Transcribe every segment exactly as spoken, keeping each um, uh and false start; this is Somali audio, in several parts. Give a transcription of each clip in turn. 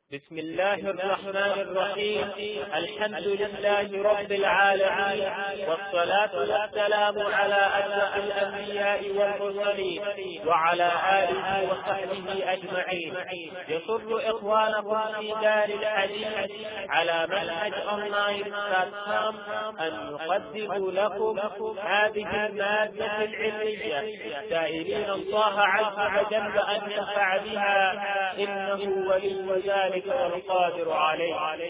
بسم الله الرحمن الرحيم. الحمد لله رب العالمين، والصلاة والسلام على أشرف الأنبياء والمرسلين وعلى آله وصحبه أجمعين. يسر إخوانكم في دار الحديث على منهج أونلاين بلاتفورم أن نقدم لكم هذه المادة العلمية، سائلين الله عز وجل أن ينفع بها، إنه ولي ذلك والقادر عليه.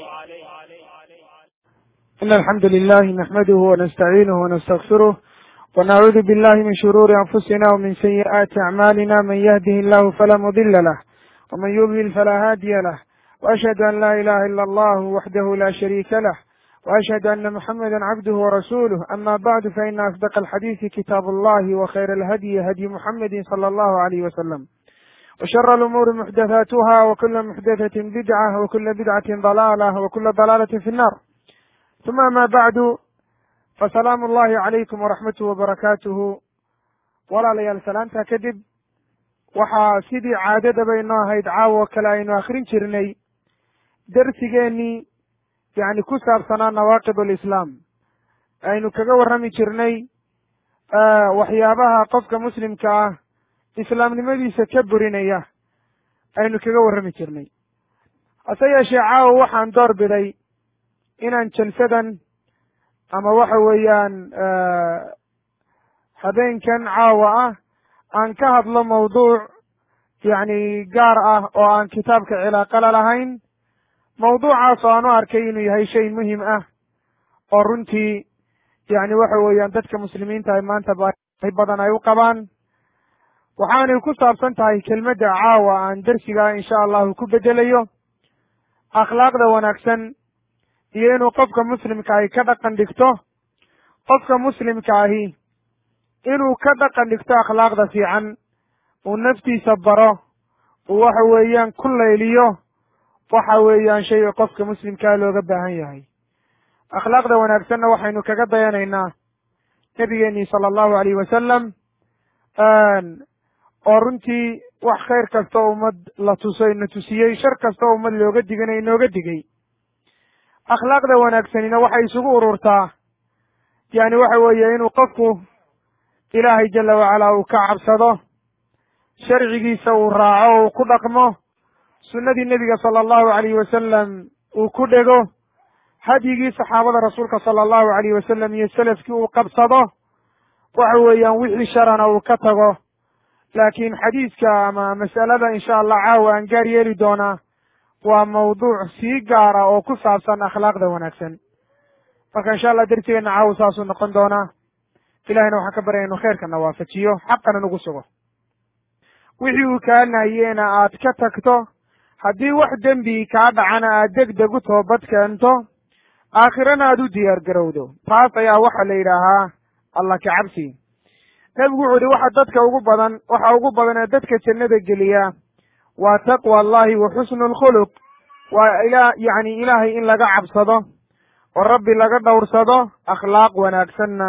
إن الحمد لله نحمده ونستعينه ونستغفره ونعوذ بالله من شرور أنفسنا ومن سيئات أعمالنا، من يهده الله فلا مضل له ومن يضلل فلا هادي له، وأشهد أن لا إله إلا الله وحده لا شريك له، وأشهد أن محمدا عبده ورسوله. أما بعد، فإن أصدق الحديث كتاب الله، وخير الهدي هدي محمد صلى الله عليه وسلم، وشر الأمور محدثاتها، وكل محدثة بدعة، وكل بدعة ضلالة، وكل ضلالة في النار. ثم ما بعد، فسلام الله عليكم ورحمته وبركاته. walaalayaal salaanta kadib, waxaa sidii caadadaba inoo ahayd caawo kale aynu akhrin jirnay darsigeenii yani ku saabsanaa nawaaqib alislaam. aynu kaga warrami jirnay waxyaabaha qofka muslimka ah islaamnimadiisa ka burinaya aynu kaga warrami jirnay. hase yeeshee caawa waxaan door biday inaan jalsadan ama waxa weeyaan habeenkan caawa ah aan ka hadlo mawduuc yacni gaar ah oo aan kitaabka cilaaqa la lahayn. mawduucaas oo aan u arkay inuu yahay shay muhim ah oo runtii yacni waxa weeyaan dadka muslimiinta ay maanta baahi badan ay u qabaan. waxaanay ku saabsan tahay kelmadda caawa aan dersigaa insha allahu ku bedelayo akhlaaqda wanaagsan iyo inuu qofka muslimka ahi ka dhaqan dhigto. qofka muslimka ahi inuu ka dhaqan dhigto akhlaaqda fiican, uu naftiisa baro, uu waxa weeyaan ku layliyo, waxa weeyaan shay qofka muslimkaa looga baahan yahay. akhlaaqda wanaagsanna waxaynu kaga dayanaynaa nebigeenii sala allahu alayhi wasalam oo runtii wax khayr kasta oo ummad la tuso ina tusiyey, shar kasta oo ummad looga digana inooga digay. akhlaaqda wanaagsanina waxay isugu ururtaa yani waxa weeye inuu qofku ilaahay jala wacalaa uu ka cabsado, sharcigiisa uu raaco, uu ku dhaqmo, sunnadii nebiga sala allahu alayhi wasalam uu ku dhego, hadyigii saxaabada rasuulka sala allahu alayhi wasalam iyo selafkii uu qabsado, waxa weeyaan wixii sharana uu ka tago. laakiin xadiiska ama mas'alada insha allah caawa aan gaar yeeli doonaa waa mawduuc sii gaara oo ku saabsan akhlaaqda wanaagsan. marka insha allah dersigeenna caawa saasuu noqon doonaa. ilahayna waxaan ka baryaya inu khayrkana waafajiyo, xaqana nagu sugo. wixii uu kaa nahyeena aad ka tagto, haddii wax dembi kaa dhacana aad deg deg u toobad keento, aakhirana aad u diyaar garowdo. taas ayaa waxa la yidhaahaa allah ka cabsi. nebigu wuxuu yihi waxa dadka ugu badan waxa ugu badan ee dadka jannada geliya waa taqwa allahi wa xusnu alkhuluq. waa ila yacni ilaahay in laga cabsado oo rabbi laga dhowrsado, akhlaaq wanaagsanna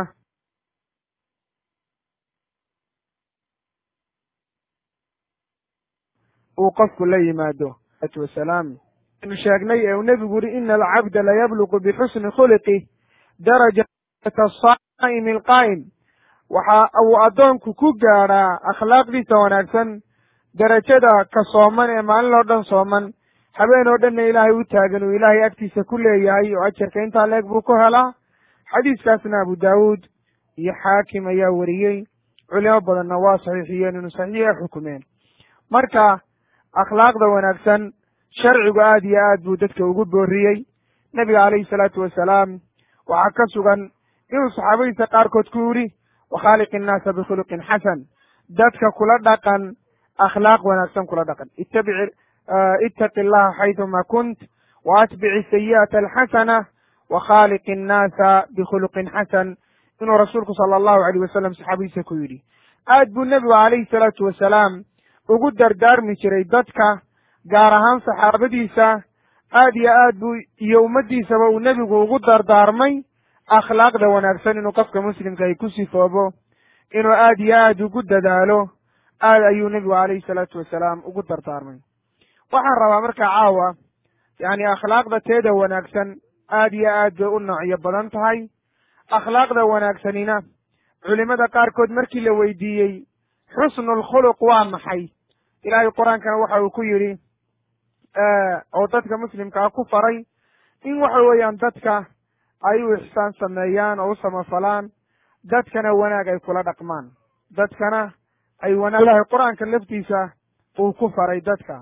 uu qofku la yimaado. wasalaam inu sheegnay ee uu nebigu yihi ina alcabda layabluqu bixusni khuluqih darajata asaa'imi alqaa'im. waxa uu addoonku ku gaadhaa akhlaaqdiisa wanaagsan derajada ka sooman ee maalin oo dhan sooman, habeen oo dhanna ilaahay u taagan uu ilaahay agtiisa ku leeyahay oo ajarka intaa leeg buu ku helaa. xadiiskaasna abu daawuud iyo xaakim ayaa wariyey, culimo badanna waa saxiixiyeen inuu saxiixa xukumeen. marka akhlaaqda wanaagsan sharcigu aad iyo aad buu dadka ugu booriyey. nebiga calayhi salaatu wasalaam waxaa ka sugan inuu saxaabadiisa qaarkood ku yidhi wakhaaliq innaasa bikhuluqin xasan, dadka kula dhaqan akhlaaq wanaagsan kula dhaqan. ittabic ittaqi allaha xaytuma kunt wa atbici sayi'ata alxasana wakhaaliq innaasa bikhuluqin xasan, inuu rasuulku sala allahu alayh wasalam saxaabadiisa ku yidhi. aad buu nebigu calayhi salaatu wasalaam ugu dardaarmi jiray dadka, gaar ahaan saxaabadiisa. aad iyo aad buu iyo ummaddiisaba uu nebigu ugu dardaarmay akhlaaqda wanaagsan inuu qofka muslimka ay ku sifoobo, inuu aad iyo aad ugu dadaalo. aad ayuu nebigu calayhi salaatu wasalaam ugu dardaarmay. waxaan rabaa marka caawa yacni akhlaaqda teeda wanaagsan aad iyo aad bay u noocyo badan tahay. akhlaaqda wanaagsanina culimada qaarkood markii la weydiiyey xusnulkhuluq waa maxay, ilaahay qur-aankana waxa uu ku yidhi oo dadka muslimkaa ku faray in waxa weeyaan dadka ay u ixsaan sameeyaan oo u samafalaan, dadkana wanaag ay kula dhaqmaan, dadkana ay wanaag ilahay qur-aanka laftiisa uu ku faray dadka.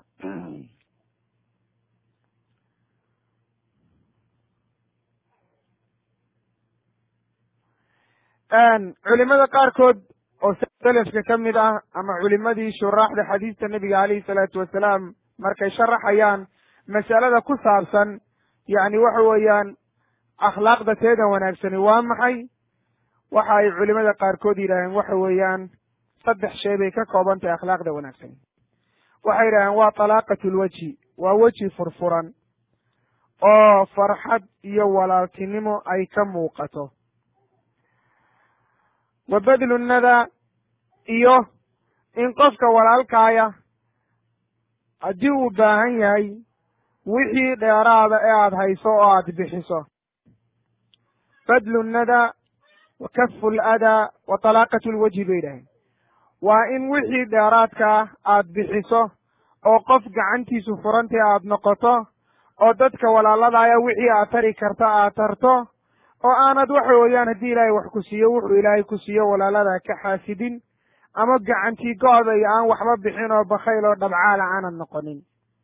culimada qaarkood oo selafka ka mid ah ama culimadii shuraaxda xadiista nebiga calayhi salaatu wasalaam markay sharaxayaan masalada ku saabsan yacni waxa weeyaan akhlaaqda teeda wanaagsani waa maxay, waxa ay culimada qaarkood yidhaaheen waxa weeyaan saddex shay bay ka kooban tahay akhlaaqda wanaagsani. waxay yidhaaheen waa talaaqatu lwejhi, waa weji furfuran oo farxad iyo walaaltinimo ay ka muuqato, wa badlu nada, iyo in qofka walaalkaaya haddii uu baahan yahay wixii dheeraada ee aada hayso oo aada bixiso. badlu nada wa kafu ladaa wa talaaqatu lwejhi bay yidhaaheen, waa in wixii dheeraadkaa aada bixiso oo qof gacantiisu furantay aada noqoto, oo dadka walaaladaaya wixii aad tari karta aad tarto, oo aanad waxa weeyaan haddii ilaahay wax ku siiyo wuxuu ilaahay ku siiyo walaaladaa ka xaasidin, ama gacantii go-da iyo aan waxba bixin oo bakhayl oo dhabcaala aanad noqonin.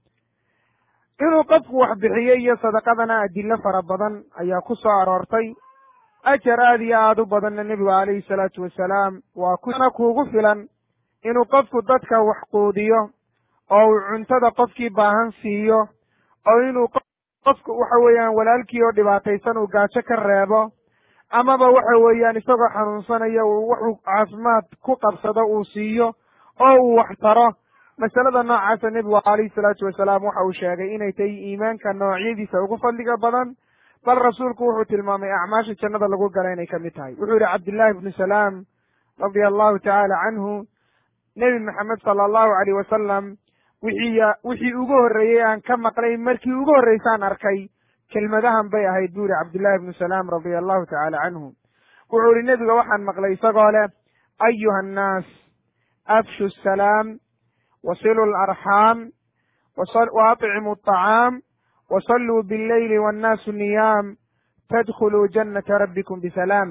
inuu qofku wax bixiyo iyo sadaqadana adillo fara badan ayaa ku soo aroortay, ajar aad iyo aada u badanna nebigu calayhi salaatu wasalaam waa kuna kuugu filan inuu qofku dadka wax quudiyo, oo uu cuntada qofkii baahan siiyo, oo inuu qofku waxa weeyaan walaalkii oo dhibaataysan uu gaajo ka reebo, amaba waxa weeyaan isagoo xanuunsanaya uu wuxuu caafimaad ku qabsado uu siiyo oo uu wax taro. masalada noocaasa nebigu calayhi salaatu wasalaam waxa uu sheegay inay tahay iimaanka noocyadiisa ugu fadliga badan, bal rasuulku wuxuu tilmaamay acmaasha jannada lagu gala inay kamid tahay. wuxuu yihi cabdillahi ibnu salaam radia allahu tacaala canhu, nebi maxamed sala allahu alayh wasalam wixii wixii ugu horreeyey aan ka maqlay markii ugu horreysaan arkay kelmadahan bay ahayd buu yihi cabdillahi ibnu salaam radia allahu tacaala canhu. wuxuu yihi nebiga waxaan maqlay isagoo leh ayuha annaas afshu salaam wasilu larxaam waatcimu aطacaam wasalluu billeyli wannaasu niyaam tadkhuluu jannata rabbikum bisalaam.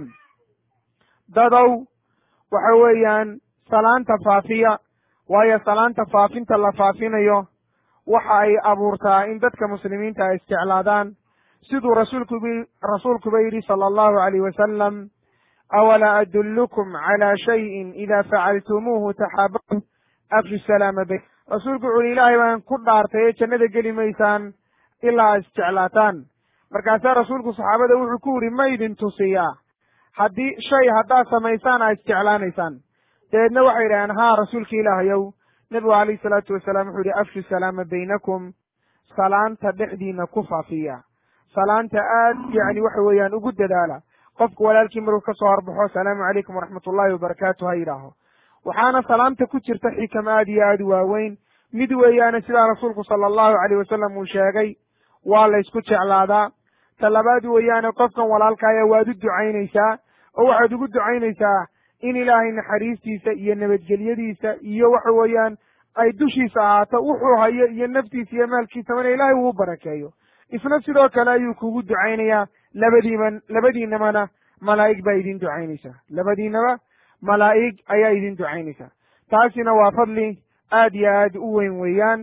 dadow waxa weeyaan salaanta faafiya, waayo salaanta faafinta la faafinayo waxa ay abuurtaa in dadka muslimiinta ay isjeclaadaan, siduu rasuulkub rasuulkuba yidhi sala allahu alayh wasalam awalaa adullukum calaa shayin idaa facaltumuuhu taxaababtum afshu salaama bay. rasuulku wuxu uhi ilaahay baan ku dhaartay ee jannada geli maysaan ilaa ad isjeclaataan. markaasaa rasuulku saxaabada wuxuu ku yidhi ma idin tusiyaa haddii shay haddaad samaysaan aad isjeclaanaysaan? dabeedna waxay yidhaaheen haa rasuulka ilaahayow. nebigu calayhi salaatu wasalaam wuxuu yihi afshu salaama baynakum, salaanta dhexdiina ku faafiya, salaanta aad yacni waxa weeyaan ugu dadaala. qofku walaalkii markuu ka soo horbaxo asalaamu calaykum waraxmat ullahi wabarakaatu ha yidhaaho. waxaana salaamta ku jirta xikam aad iyo aad u waaweyn. mid weeyaane sidaa rasuulku sala allahu alayh wasalam uu sheegay waa la ysku jeclaadaa. ta labaad weeyaane qofkan walaalkaaya waad u ducaynaysaa, oo waxaad ugu ducaynaysaa in ilaahay naxariistiisa iyo nabadgelyadiisa iyo waxa weeyaan ay dushiisa ahaato, wuxuu hayo iyo naftiisa iyo maalkiisabana ilaahay uu barakeeyo. isna sidoo kale ayuu kugu ducaynayaa, labadiiba labadiinamana malaa'ig baa idin ducaynaysaa, labadiinaba malaa'ig ayaa idin ducaynaysaa. taasina waa fadli aad iyo aad u weyn weeyaan.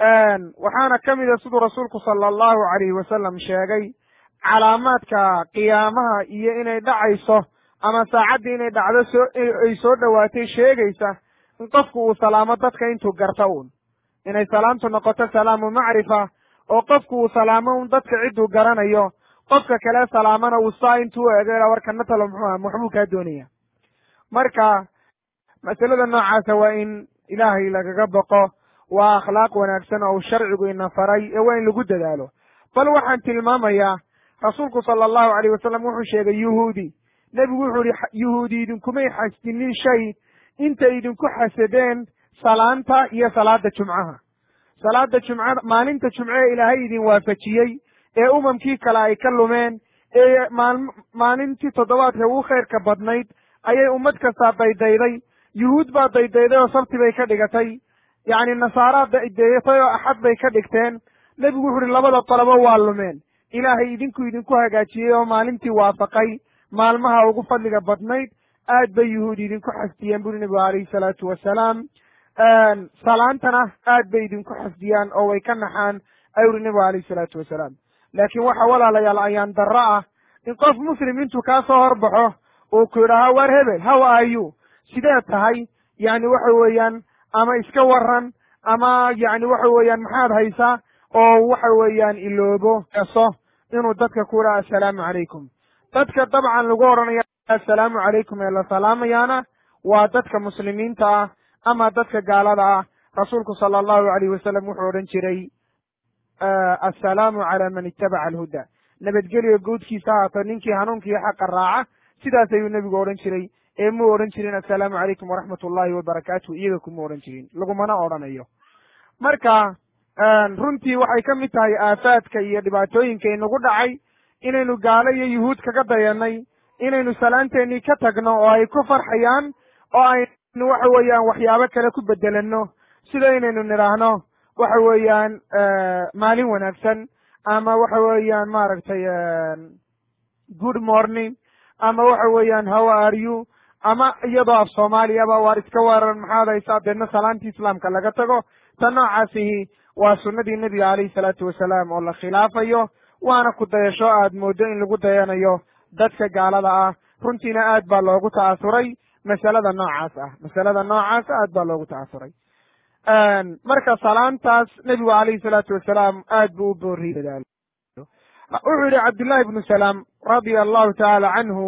waxaana ka mid a siduu rasuulku sala allahu alayhi wasalam sheegay calaamaadka qiyaamaha iyo inay dhacayso ama saacaddii inay dhacdo soo ay soo dhowaatay sheegaysa in qofku uu salaamo dadka intuu garta uun, inay salaamtu noqoto salaamu macrifa, oo qofku uu salaamo un dadka cidduu garanayo, qofka kale salaamana uu saa intuu eego warkana talo muxuu aha waxbuu kaa doonaya. marka masalada noocaasa waa in ilaahay lagaga boqo, waa akhlaaq wanaagsan oo sharcigu ina faray ee waa in lagu dadaalo. bal waxaan tilmaamayaa rasuulku sala allahu alayh wasalam wuxuu sheegay yuhuudi, nebigu wuxuu yihi yuhuudi idinkumay xasdinin shay intay idinku xasadeen salaanta iyo salaada jumcaha. salaada jumcada maalinta jumce ilaahay idin waafajiyey ee umamkii kale ay ka lumeen ee maal maalintii toddobaadka ugu khayrka badnayd ayay ummad kastaa daydayday. yuhuud baa daydayday oo sabti bay ka dhigatay, yacni nasaaraa daydatay oo axad bay ka dhigteen. nebigu wuxu uhi labada qolobo waa lumeen, ilaahay idinku idinku hagaajiyey oo maalintii waafaqay maalmaha ugu fadliga badnayd. aad bay yuhuud idinku xasdiyeen buri nebigu calayhi salaatu wasalaam. salaantana aad bay idinku xasdiyaan oo way ka naxaan ayuu uri nebigu calayhi salaatu wasalaam. laakiin waxa walaalayaal ayaan darro ah in qof muslim intuu kaa soo horbaxo uu ku yidhaaha war hebel how are you, sidee tahay, yacni waxa weeyaan ama iska waran ama yacni waxa weeyaan maxaad haysaa, oo waxa weeyaan iloobo eso inuu dadka ku yidhaha assalaamu calaykum. dadka dabcan lagu odhanaya assalaamu calaykum ee la salaamayaana waa dadka muslimiinta ah ama dadka gaalada ah. rasuulku sala allahu alayhi wasalam wuxuu odhan jiray assalaamu calaa man ittabaca alhuda, nabadgelyo guudkiisa haato ninkii hanuunkiiyo xaqa raaca. sidaas ayuu nebigu odhan jiray ee muu odhan jirin assalaamu calaykum waraxmat ullahi wabarakaatu, iyaga kuma odhan jirin, lagumana odhanayo. marka runtii waxay ka mid tahay aafaadka iyo dhibaatooyinka inagu dhacay inaynu gaalo iyo yuhuud kaga dayanay, inaynu salaanteenii ka tagno oo ay ku farxayaan oo aynu waxa weeyaan waxyaabo kale ku bedelano, sida inaynu nidhaahno waxa weeyaan maalin wanaagsan ama waxa weeyaan maaragtay good morning ama waxa weeyaan how are you, ama iyadoo af soomaaliyaba waar iska weeran maxaad haysaa, deedna salaantii islaamka laga tago. ta noocaasihi waa sunnadii nebiga calayhi salaatu wasalaam oo la khilaafayo, waana ku dayasho aad mooddo in lagu dayanayo dadka gaalada ah. runtiina aad baa loogu ta'asuray masalada noocaas ah masalada noocaas aad baa loogu ta'asuray. marka salaantaas nebigu calayhi salaatu wasalaam aad buu u booriyey dadaalo. wuxuu yihi cabdullahi ibnu salaam radia allahu tacaala canhu,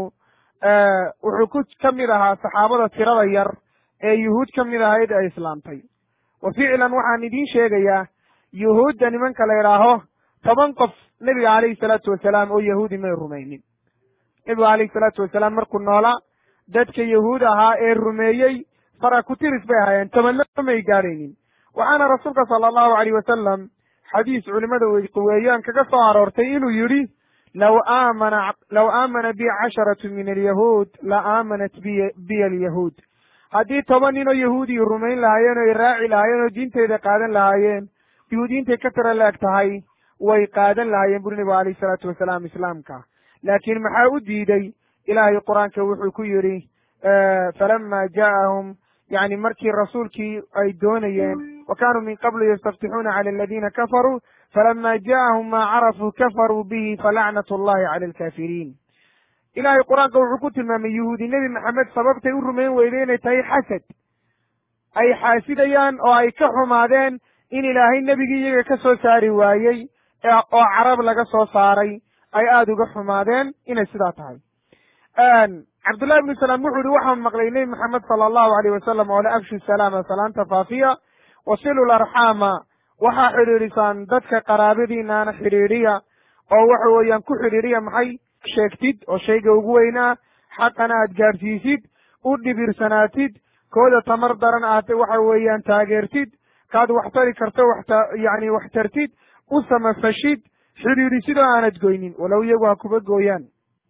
wuxuu ku ka mid ahaa saxaabada tirada yar ee yuhuud ka mid ahayd ee islaamtay. wa ficlan waxaan idiin sheegayaa yuhuudda nimanka la idhaaho toban qof nebiga calayhi salaatu wasalaam oo yahuudi may rumaynin. nebigu calayhi salaatu wasalaam markuu noolaa dadka yahuud ahaa ee rumeeyey fara ku tiris bay ahaayeen, tobanna may gaadhaynin. waxaana rasuulka sala allahu alayh wasalam xadiis culimada weeyaan kaga soo aroortay inuu yidhi law aamana law aamana bi casharatu min alyahuud la aamanat biy biya alyahuud. haddii toban ninoo yahuudiyi rumayn lahaayeen oo ay raaci lahaayeen oo diinteyda qaadan lahaayeen, yahuudiyiintay ka tira la eg tahay way qaadan lahaayeen buri nebigu alayhi salaatu wasalaam islaamka. laakiin maxaa u diiday? ilaahay qur-aanka wuxuu ku yidhi falama ja'ahum, yani markii rasuulkii ay doonayeen wa kaanuu min qablu yastaftixuuna cala aladiina kafaruu falama ja'ahum maa carafuu kafaruu bihi falacnat allahi cala alkaafiriin. ilaahay qur-aanka wuxuu ku tilmaamay yuhuudi nebi maxamed sababtay u rumayn weyday inay tahay xasad, ay xaasidayaan oo ay ka xumaadeen in ilaahay nebigii iyaga ka soo saari waayey oo carab laga soo saaray, ay aada uga xumaadeen inay sidaa tahay. cabdullahi ibnu salaam wuxuu yihi waxaan maqlay nebi maxamed sala allahu alayh wasalam oo le afshu salaama, salaanta faafiya, wasilu larxaama, waxaa xidhiidhisaan dadka qaraabadiinaana xidhiidhiya oo waxa weeyaan ku xidhiidhiya maxay sheegtid oo shayga ugu weynaa, xaqana aad gaadhsiisid, u dhibirsanaatid, kooda tamar daran aad waxa weeyaan taageertid, kaad wax tari karto waxta yacni wax tartid, u samafashid, xidhiidhisid oo aanad goynin walow iyagu ha kuba gooyaan.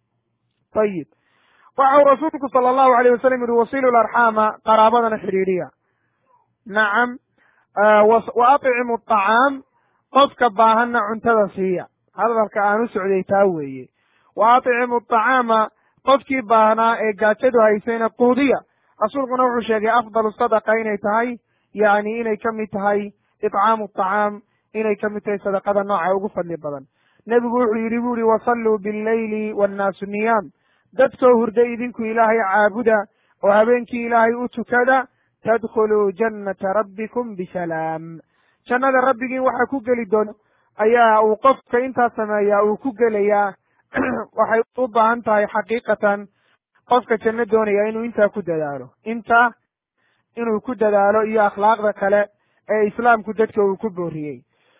ayib waxau rasuulku sala allahu alayh wasalam yihi wasilu larxaama, qaraabadana xidhiidhiya. nacam wa atcimu aطacaam, qofka baahanna cuntada siiya. hadalka aan u socday taa weeye. wa atcimu aطacaama, qofkii baahnaa ee gaajadu haysayna quudiya. rasuulkuna wuxuu sheegay afdalu sadaqa inay tahay yani inay ka mid tahay icaamu aطacaam, inay ka mid tahay sadaqada nooca ugu fadli badan. nebigu wuxuu yidhi bu ihi wasalluu billayli wannaasu niyaam, dadkoo hurda idinku ilaahay caabuda oo habeenkii ilaahay u tukada, tadkhuluu jannata rabbikum bisalaam. jannada rabbigiin waxa ku geli doono ayaa uu qofka intaa sameeyaa uu ku gelayaa. waxay u baahan tahay xaqiiqatan qofka janno doonaya inuu intaa ku dadaalo, intaa inuu ku dadaalo iyo akhlaaqda kale ee islaamku dadka uu ku booriyey.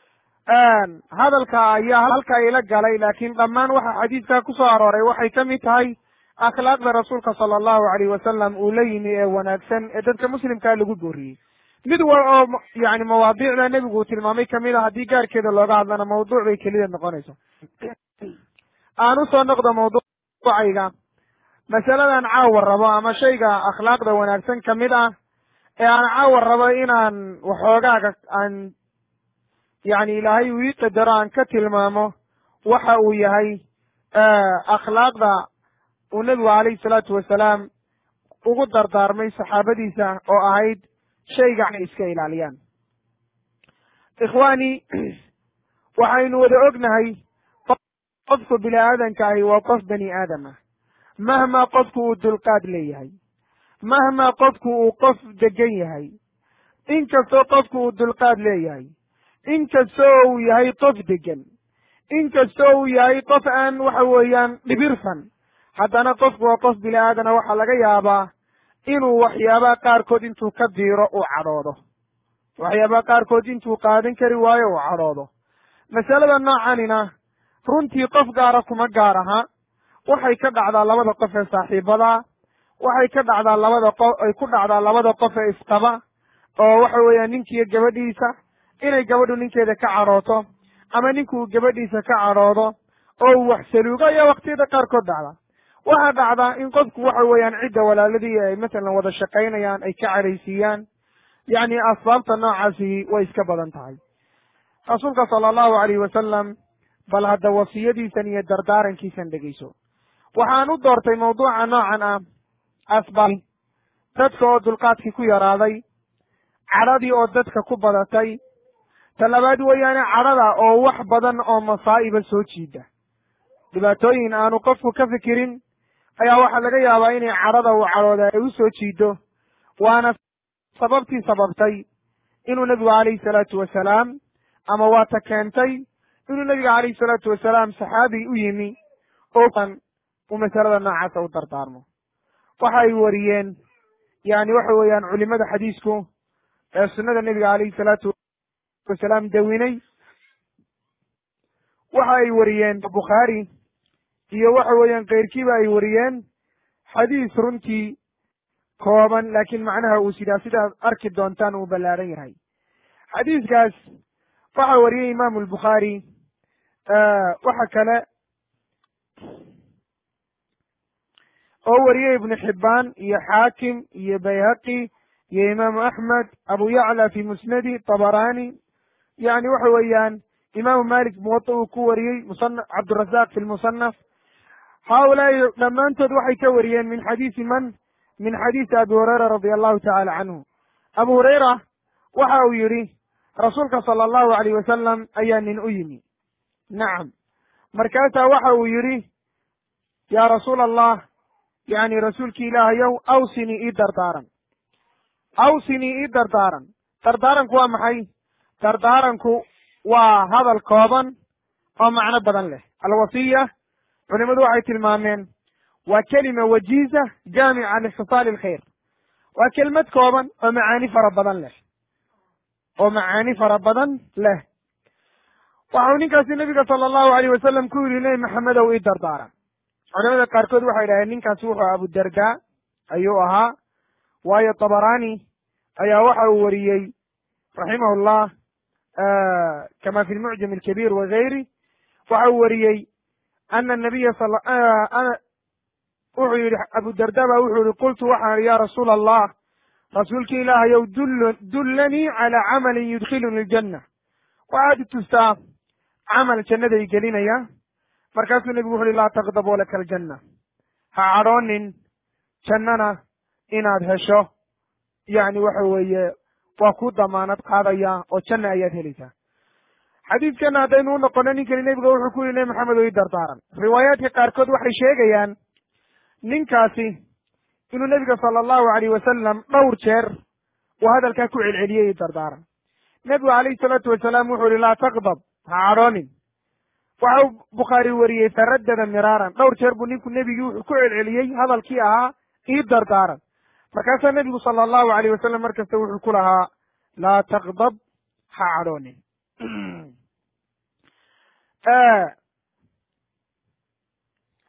hadalka ayaa halka ila galay, laakiin dhammaan waxa xadiidkaa ku soo arooray waxay ka mid tahay akhlaaqda rasuulka sala allahu alayh wasalam uu la yimi ee wanaagsan ee dadka muslimkaa lagu booriyey. mid wal oo yani mawaadiicda nebigu uu tilmaamay kamid a haddii gaarkeeda looga hadlana mawduuc bay kelideed noqonayso. aan usoo noqdo mawduucayga masaladan caawa rabo ama shayga akhlaaqda wanaagsan kamid ah ee aan caawa rabo inaan waxoogaaga aan yani ilaahay uu ii qadaro aan ka tilmaamo waxa uu yahay akhlaaqda uu nebigu calayhi salaatu wasalaam ugu dardaarmay saxaabadiisa oo ahayd shayga inay iska ilaaliyaan. ikhwaani, waxaynu wada ognahay qofku bini aadanka ahi waa qof bani aadam ah, mahmaa qofku uu dulqaad leeyahay, mahmaa qofku uu qof degan yahay, inkastoo qofku uu dulqaad leeyahay, inkastoo uu yahay qof degan, inkastoo uu yahay qof aan waxa weeyaan dhibirsan, haddana qofku waa qof bini aadana waxaa laga yaabaa inuu waxyaabaha qaarkood intuu ka diiro uu cadhoodo, waxyaabaha qaarkood intuu qaadan kari waayo uu cadhoodo. masalada noocanina runtii qof gaara kuma gaar aha, waxay ka dhacdaa labada qof ee saaxiibada, waxay ka dhacdaa labada qof ay ku dhacdaa labada qof ee isqaba, oo waxa weeyaan ninkiiyo gabadhiisa inay gabadhu ninkeeda ka cadhooto ama ninkuu gabadhiisa ka cadhoodo oo uu wax saluugo ayaa waktiyada qaarkood dhacda. waxaa dhacdaa in qofku waxa weeyaan cidda walaaladii ay masalan wada shaqaynayaan ay ka cadhaysiiyaan, yacni asbaabta noocaasi way iska badan tahay. rasuulka sala allahu alayhi wasalam bal hadda wasiyadiisan iyo dardaarankiisan dhegeyso. waxaan u doortay mawduuca noocan ah asbaab dadka oo dulqaadkii ku yaraaday, cadhadii oo dadka ku badatay, ta labaad weeyaane cadhada oo wax badan oo masaa'iba soo jiida, dhibaatooyin aanu qofku ka fikirin ayaa waxaa laga yaabaa inay cadhada uu cadhooda ay u soo jiido, waana sababtii sababtay inuu nebigu calayhi salaatu wasalaam ama waata keentay inuu nebiga calayhi salaatu wasalaam saxaabi u yimi ooan uu masalada noocaasa u dardaarmo. waxa ay wariyeen yani waxa weeyaan culimada xadiisku ee sunnada nebiga calayhi salaatu wasalaam dawinay, waxa ay wariyeen bukhaari iyo waxa weeyaan keyrkiiba ay wariyeen xadiis runtii kooban laakiin macnaha uu sidaa sidaad arki doontaan uu ballaaran yahay. xadiiskaas waxa wariyey imaamu albukhaari, waxa kale oo wariyey ibnu xibbaan iyo xaakim iyo bayhaqi iyo imaamu axmed, abu yacla fi musnadi, tabarani, yani waxa weeyaan imaamu malik muwata uu ku wariyey, musana cabdurazaq fi lmusanaf. haaulaai dhammaantood waxay ka wariyeen min xadiisi man min xadiisi abi hurayra radia allahu tacala canhu. abu hurayra waxa uu yidhi rasuulka sala allahu alayh wasalam ayaa nin u yimi. nacam, markaasaa waxa uu yidhi yaa rasuula allah, yani rasuulki ilaahayow awsinii ii dardaaran, awsinii ii dardaaran. dardaaranku waa maxay? dardaaranku waa hadal kooban oo macno badan leh. alwasiya culimadu waxay tilmaameen waa kelima wajiiza jaamica lixtisaali alkhayr, waa kelmad kooban oo macaani fara badan leh oo macaani fara badan leh. waxau ninkaasi nebiga sala allahu alayh wasalam ku yidhi nebi maxamedow ii dardaaran. culamada qaarkood waxay dhaheen ninkaasi wuxuu abudarda ayuu ahaa, waayo tabarani ayaa waxa uu wariyey raximah llah kama fi lmucjam alkabiir wagayri, waxa uu wariyey ana nabiya wuxuu yihi abudarda ba wuxuu yihi qultu waxaan ihi ya rasuula allah, rasuulki ilaahayow dullanii cala camalin yudkhiluni ljanna, waxaad itustaa camal jannaday gelinaya. markaasuu nebigu wuxu uhi laa taqdab walaka aljanna, ha cadhoonin, jannana inaad hesho yani waxa weeye waa ku damaanad qaadaya oo janna ayaad helaysaa. xadiiskana haddaynu u noqono ninkani nebiga wuxuu ku yihi nebi maxamed oo ii dardaaran. riwaayaadka qaarkood waxay sheegayaan ninkaasi inuu nebiga sala allahu alayh wasalam dhowr jeer uu hadalkaa ku celceliyey ii dardaaran. nebigu calayhi salaatu wasalaam wuxuu yihi laa taqdab, ha cadhoonin. waxa uu bukhaari wariyey faraddada miraaran, dhowr jeer buu ninku nebigii wuxuu ku celceliyey hadalkii ahaa ii dardaaran. markaasaa nebigu sala allahu alayh wasalam mar kasta wuxuu ku lahaa laa taqdab, ha cadhoonin.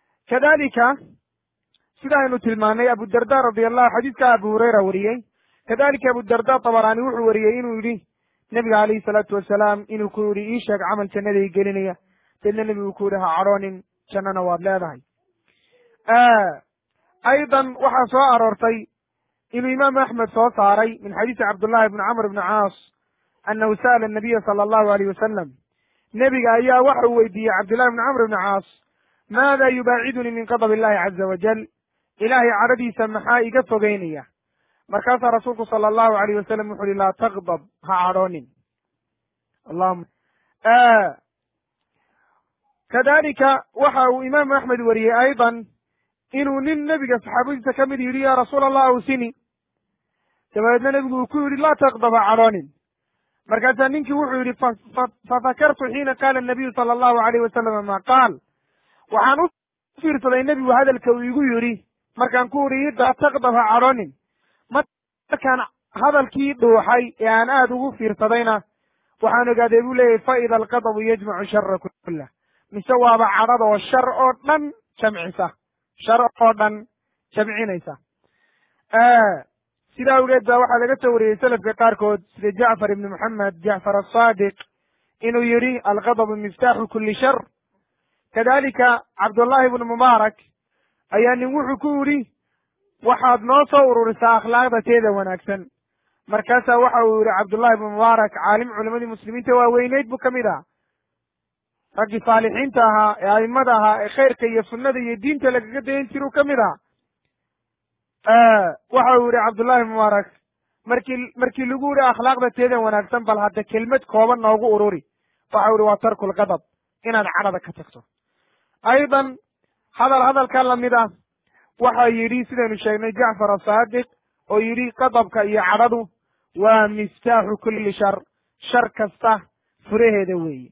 kadalika sida aynu tilmaanay abudarda radi allahu xadiiska abu hurayra wariyey kadalika abudarda tabaraani wuxuu wariyey inuu yidhi nebiga calayhi salaatu wasalaam inuu ku yidhi ii sheeg camal jannada ii gelinaya, deedna nebigu ku yidhi ha cadhoonin, jannana waad leedahay. aydan waxaa soo aroortay inuu imaamu axmed soo saaray min xadiisi cabdullahi bni camr bni caas annahu sa'ala anabiya sala allahu alayh wasalam, nebiga ayaa waxa uu weydiiyey cabdullahi bni camr bni caas, maada yubaacidunii min qadab illahi caza wajal, ilaahay cadhadiisa maxaa iga fogeynaya? markaasaa rasuulku sala allahu alayh wasalam wuxu uhi laa taqdab, ha cadhoonin. allahuma kadalika waxa uu imaamu axmed wariyey aydan inuu nin nebiga saxaabadiisa ka mid yidhi ya rasuula allah awsini, dabadeedna nebigu uu ku yidhi laa taqdab, ha cadhoonin. markaasaa ninkii wuxuu yidhi fafakartu xiina qaala anabiyu sala allahu alayh wasalam ma qaal, waxaan u fiirsaday nebigu hadalka uu igu yidhi markaan ku yidhi laa taqdab, ha cadhoonin. markaan hadalkii dhuuxay ee aan aada ugu fiirsadayna waxaan ogaaday buu leeyahy faida alqadabu yajmacu shara kullah, mise waaba cadhada oo shar oo dhan jamcisa, shar oo dhan jamcinaysa. sidaa awgeed ba waxaa laga soo wariyey selafka qaarkood sida jacfar ibni moxamed jacfar asaadiq inuu yidhi alqadabu miftaaxu kuli shar. kadalika cabdullahi ibnu mubaarak ayaa nin wuxuu ku yidhi waxaad noo soo ururisaa akhlaaqda teeda wanaagsan. markaasaa waxa uu yidhi cabdullahi ibnu mubaarak caalim culimadii muslimiinta waaweyneyd buu ka mid aha, raggii saalixiinta ahaa ee a'immada ahaa ee khayrka iyo sunnada iyo diinta lagaga dayan jiruu ka mid aha. waxa uu yidhi cabdullahi ibnu mubaarak markii markii lagu yidhi akhlaaqda teeda wanaagsan bal hadda kelmad kooban noogu ururi, waxa u yihi waa tarku lqadab, inaad cadhada ka tagto. aydan hadal hadalka lamid ah waxaa yidhi sidaynu sheegnay jacfar asaadiq oo yidhi qadabka iyo cadhadu waa miftaaxu kulli shar, shar kasta furaheeda weeye.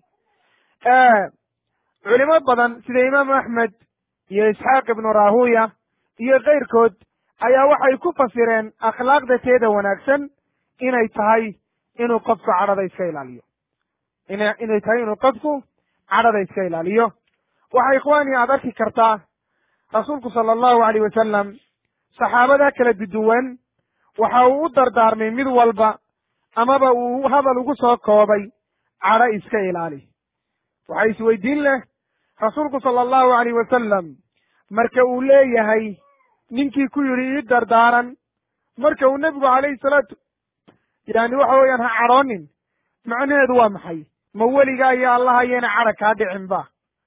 culimo badan sida imaamu axmed iyo isxaaq ibnu rahuya iyo keyrkood ayaa waxay ku fasireen akhlaaqda teeda wanaagsan inay tahay inuu qofku cadhada iska ilaaliyo, ina inay tahay inuu qofku cadhada iska ilaaliyo. waxa ikhwaani aad arki kartaa rasuulku sala allahu alayh wasalam saxaabada kala duduwan waxa uu u dardaarmay mid walba amaba uu hadal ugu soo koobay cadho iska ilaali. waxaa isweydiin leh rasuulku sala allahu alayh wasalam marka uu leeyahay ninkii ku yidhi ii dardaaran, marka uu nebigu calayhi salaatu yani waxa weeyaan ha cadhoonin, macnaheedu waa maxay? ma weligaa iyo allaha yayna cadha kaa dhicin ba?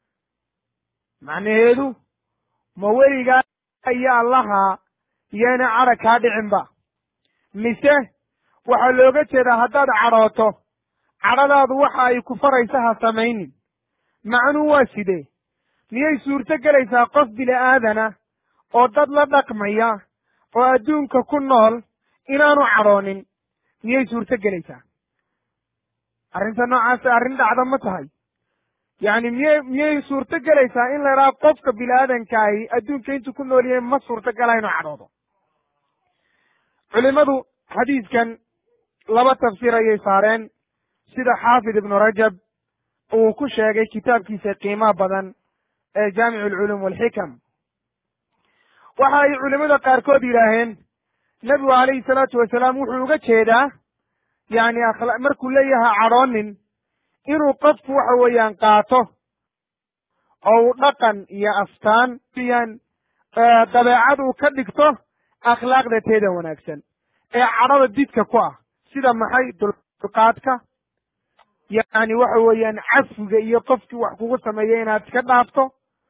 macnaheedu ma weligaa iyo allaha yayna cadha kaa dhicin ba? mise waxaa looga jeedaa haddaad cadhooto cadhadaadu waxa ay ku faraysa ha samaynin. macnuhu waa sidee? miyay suurto gelaysaa qof bini aadana oo dad la dhaqmaya oo adduunka ku nool inaanu cadhoonin? miyay suurto gelaysaa? arrinta noocaasa arrin dhacda ma tahay? yacni miyay miyay suurto gelaysaa in la idhaha qofka bini aadankaahi adduunka intuu ku nool yahay ma suurto gala inuu cadhoodo? culimadu xadiiskan laba tafsiir ayay saareen, sida xaafid ibnu rajab uu ku sheegay kitaabkiisa qiimaha badan ee jaamicu alculuum walxikam. waxa ay culimada qaarkood yidhaaheen nebigu calayhi salaatu wasalaam wuxuu uga jeedaa yani markuu leeyahay cadhoonin inuu qofku waxa weeyaan qaato oo uu dhaqan iyo astaan yan dabeecad uu ka dhigto akhlaaqda teeda wanaagsan ee cadhada didka ku ah, sida maxay? dulqaadka, yani waxa weeyaan cafiga iyo qofkii wax kugu sameeya inaad iska dhaafto,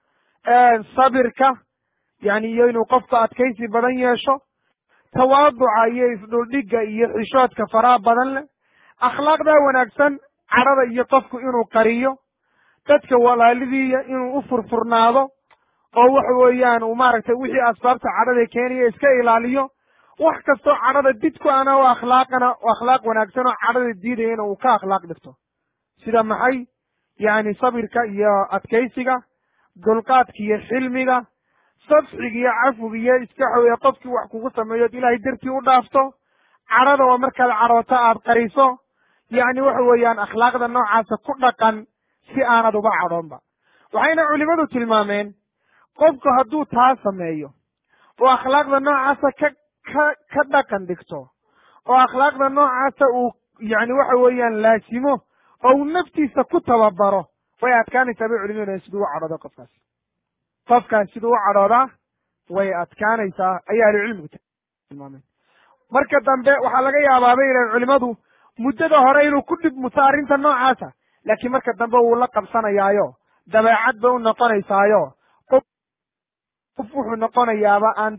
sabirka yani iyo inuu qofku adkaysi badan yeesho, tawaaduca iyo isdhuldhigga iyo xishoodka faraha badan leh, akhlaaqda wanaagsan cadhada iyo qofku inuu qariyo, dadka walaalidiiya inuu u furfurnaado oo waxa weeyaan uu maaragtay wixii asbaabta cadhada keenaya iska ilaaliyo, wax kastoo cadhada didku ana oo akhlaaqana oo akhlaaq wanaagsan oo cadhada diidayana uu ka akhlaaq dhigto, sida maxay? yani sabirka iyo adkaysiga, dulqaadka iyo xilmiga, safxiga iyo cafiga iyo iska xaweeye qofkii wax kugu sameeyood ilaahay dartii u dhaafto, cadhada oo markaad cadhooto aad qariso, yacni waxa weeyaan akhlaaqda noocaasa ku dhaqan si aanad uba cadhoonba. waxayna culimadu tilmaameen qofku hadduu taa sameeyo oo akhlaaqda noocaasa ka ka ka dhaqan dhigto oo akhlaaqda noocaasa uu yani waxa weeyaan laasimo oo uu naftiisa ku tababaro way adkaanaysaa bay culimadu siduu u cadhoodo qofkaas qofkaas siduu u cadhoodaa way adkaanaysaa ayaa ahlucilmigu tilmaameen marka dambe waxaa laga yaabaa bay yidhahen culimadu muddada hore inuu ku dhib muto arrinta noocaasa laakiin marka dambe wuu la qabsanayaayo dabeecad bay u noqonaysaayo qof wuxuu noqonayaaba aan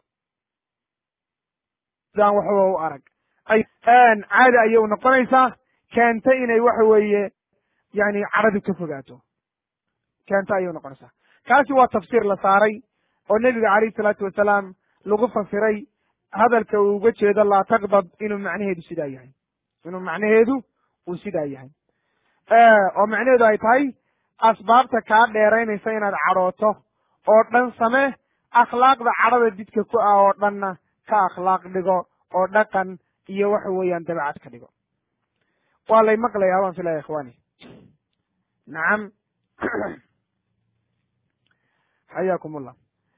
dibkoodaan waxba u arag caadi ayay u noqonaysaa keenta inay waxa weeye yani cadhadu ka fogaato keenta ayay u noqonaysaa kaasi waa tafsiir la saaray oo nebiga calayhi salaatu wasalaam lagu fasiray hadalka uu uga jeedo laa taqdab inuu macnaheedu sidaa yahay inuu macnaheedu uu sidaa yahay oo macnaheedu ay tahay asbaabta kaa dheeraynaysa inaad cadhooto oo dhan samee akhlaaqda cadhada didka ku ah oo dhanna ka akhlaaq dhigo oo dhaqan iyo waxa weeyaan dabacad ka dhigo waa lay maqlayaa waan filaya ikhwani nacam xayaakum ullah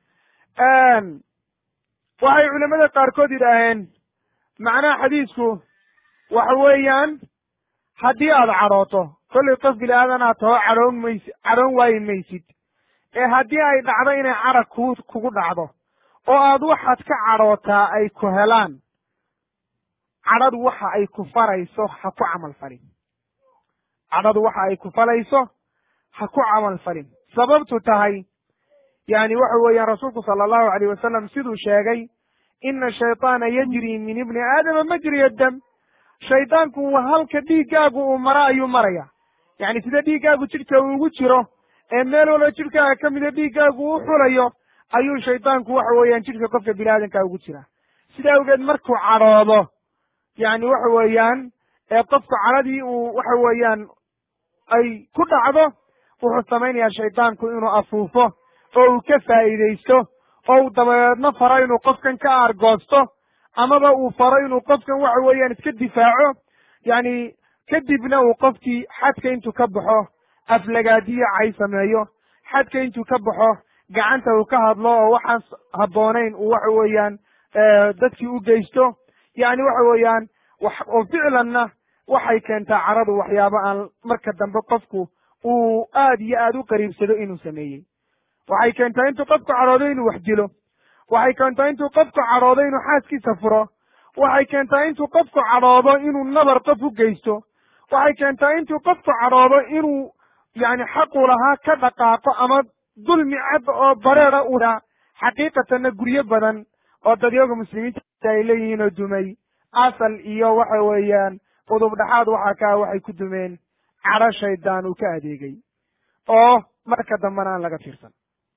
waxay culamada qaarkood yidhaaheen macnaha xadiisku waxa weeyaan haddii aad cadhooto kollay qof bini aadan aad taho cadhoon maysi cadhoon waayi maysid ee haddii ay dhacdo inay cadhag ku kugu dhacdo oo aad waxaad ka cadhootaa ay ku helaan cadhadu waxa ay ku farayso ha ku camal falin cadhadu waxa ay ku falayso ha ku camal falin sababtu tahay yani waxa weeyaan rasuulku sala allahu alayh wasalam siduu sheegay ina shayطaana yajri min ibni aadama majriya dam shaydaanku halka dhiiggaagu uu mara ayuu maraya yani sida dhiiggaagu jidhka uugu jiro ee meel walba jidhkaaga ka mida dhiiggaagu u xulayo ayuu shaydaanku waxa weeyaan jidhka qofka bini aadankaa ugu jira sida awgeed markuu cadhoodo yani waxa weeyaan ee qofku cadhadii uu waxa weeyaan ay ku dhacdo wuxuu samaynayaa shaydaanku inuu afuufo oo uu ka faa'iidaysto oo uu dabadeedna faro inuu qofkan ka aargoosto amaba uu faro inuu qofkan waxa weeyaan iska difaaco yani kadibna uu qofkii xadka intuu ka baxo aflagaadiyo cay sameeyo xadka intuu ka baxo gacanta uu ka hadlo oo waxaan habboonayn uu waxa weeyaan dadkii u geysto yani waxa weeyaan oo ficlanna waxay keentaa cadhadu waxyaabo aan marka dambe qofku uu aad iyo aad u qariibsado inuu sameeyey waxay keentaa intuu qofku cadhoodo inuu wax dilo waxay keentaa intuu qofku cadhoodo inuu xaaskiisa furo waxay keentaa intuu qofku cadhoodo inuu nabar qof u geysto waxay keentaa intuu qofku cadhoodo inuu yani xaqu lahaa ka dhaqaaqo ama dulmi cad oo bareeda uha xaqiiqatanna guryo badan oo dadyaga muslimiinta ay leeyihiin oo dumay asal iyo waxa weeyaan udub dhexaad waxaa kaa waxay ku dumeen cadho shaydaan uu ka adeegay oo marka dambena aan laga fiirsan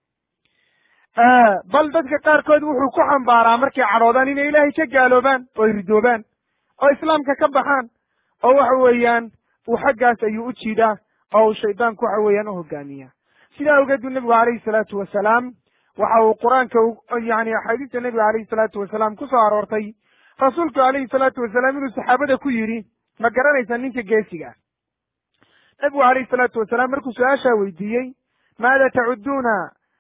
bal dadka qaarkood wuxuu ku xambaaraa markay cadhoodaan inay ilaahay ka gaaloobaan oo ay ridoobaan oo islaamka ka baxaan oo waxa weeyaan uu xaggaas ayuu u jiidaa oo uu shaydaanku waxa weeyaan u hogaamiyaa sidaa awgeed buu nebigu calayhi salaatu wasalaam waxa uu qur-aanka yani axaadiista nebiga calayhi salaatu wasalaam ku soo aroortay rasuulku calayhi salaatu wasalaam inuu saxaabada ku yidhi ma garanaysaa ninka geesiga ah nebigu calayhi salaatu wasalaam markuu su-aashaa weydiiyey maada tacuduuna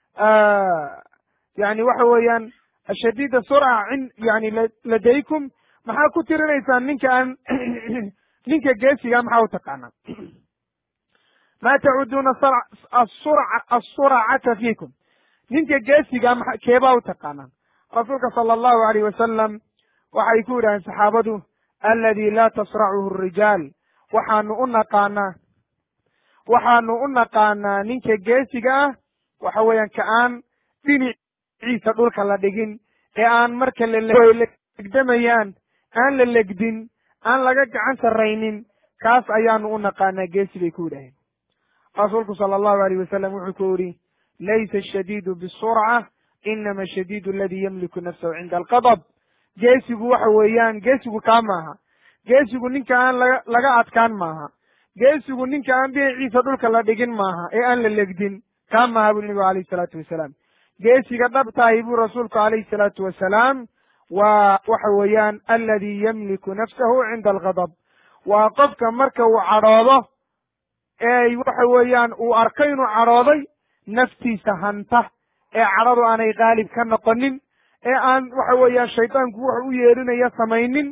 yani waxa weeyaan shadiida surca in yani ladaykum maxaa ku tirinaysaan ninka aan ninka geesiga maxaa u taqaanaa ma tacuduuna asuracata fiikum ninka geesiga keebaa u taqaanaan rasuulka sala allahu alayh wasalam waxay ku yidhaaheen saxaabadu aladi laa tasracuhu rijaal waxaanu u naqaanaa waxaanu u naqaanaa ninka geesiga ah waxa weeyaan ka aan dhinaciisa dhulka la dhigin ee aan marka lalegdamayaan aan la legdin aan laga gacan sarraynin kaas ayaanu u naqaanaa geesi bay ku yidhaaheen rasuulku sala allahu alayh wasalam wuxuu ku yidhi laysa ashadiidu bisurca inama ashadiidu aladi yamliku nafsahu cinda alqadab geesigu waxa weeyaan geesigu kaa maaha geesigu ninka aan laga laga adkaan maaha geesigu ninka aan dhinaciisa dhulka la dhigin maaha ee aan la legdin kaa maaha buu nebigu alayhi salaatu wasalaam geesiga dhabtahay buu rasuulku calayhi salaatu wasalaam waa waxa weeyaan aladi yamliku nafsahu cinda algadab waa qofka marka uu cadhoodo ee waxa weeyaan uu arko inuu cadhooday naftiisa hanta ee cadhadu aanay qaalib ka noqonin ee aan waxa weeyaan shaydaanku wuxu u yeedhinaya samaynin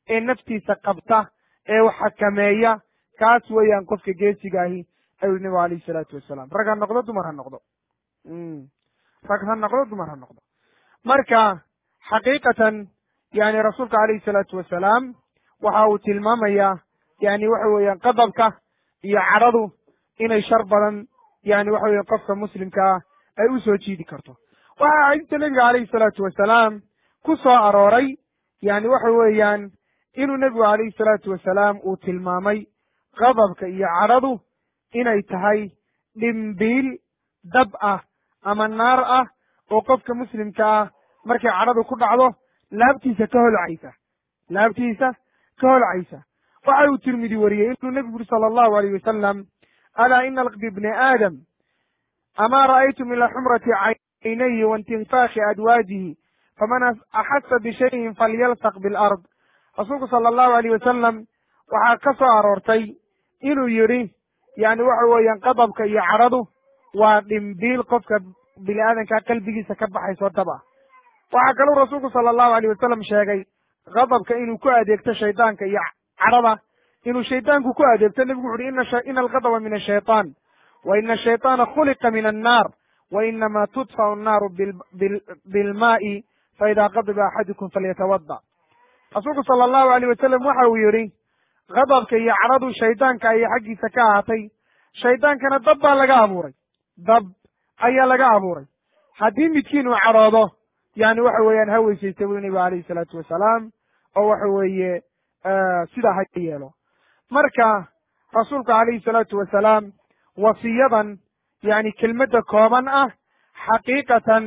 ee naftiisa qabta ee wax xakameeya kaas weeyaan qofka geesigaahi ayuu nabigu alayhi salaatu wasalaam rag ha noqdo dumar ha noqdo rag ha noqdo dumar ha noqdo marka xaqiiqatan yani rasuulka alayhi salaatu wasalaam waxa uu tilmaamayaa yani waxa weeyaan qadabka iyo cadhadu inay shar badan yani waxa weyan qofka muslimka ah ay u soo jiidi karto waxaa xadiidka nebiga alayhi salaatu wasalaam ku soo arooray yani waxa weeyaan inuu nebigu alayhi salaatu wasalaam uu tilmaamay qadabka iyo cadhadu inay tahay dhimbiil dab ah ama naar ah oo qofka muslimka ah markay cadhadu ku dhacdo laabtiisa ka holcaysa laabtiisa ka holcaysa waxa uu tirmidi wariyey inuu nebigu yuri sala allahu alayh wasalam alaa ina bibni aadam amaa ra'aytum ila xumrati caynayhi waintinfaakhi adwaajihi faman axasa bishayin falyalsaq bilard rasuulku sala allahu alayh wasalam waxaa ka soo aroortay inuu yidhi yani waxa weeyaan qadabka iyo cadhadu waa dhimbiil qofka bini aadanka qalbigiisa ka baxayso dab ah waxaa kaluu rasuulku sala allahu alayh wasalam sheegay qadabka inuu ku adeegto shaydaanka iyo cadhada inuu shaydaanku ku adeegto nebigu wuxu uhi ina alqadaba min ashayطaan wa ina ashayطaana khuliqa min annaar wa inama tudfa'u annaaru bilmaa'i faida qadiba axadukum falyatawada rasuulku sala allahu alayh wasalam waxa uu yidhi qadabka iyo cadhadu shaydaanka ayay xaggiisa ka ahaatay shaydaankana dab baa laga abuuray dab ayaa laga abuuray haddii midkiin uu cadhoodo yani waxa weeyaan ha weysaysta buu nebigu alayhi salaatu wasalaam oo waxa weeye sidaa ha yeelo marka rasuulku alayhi salaatu wasalaam wasiyadan yani kelmadda kooban ah xaqiiqatan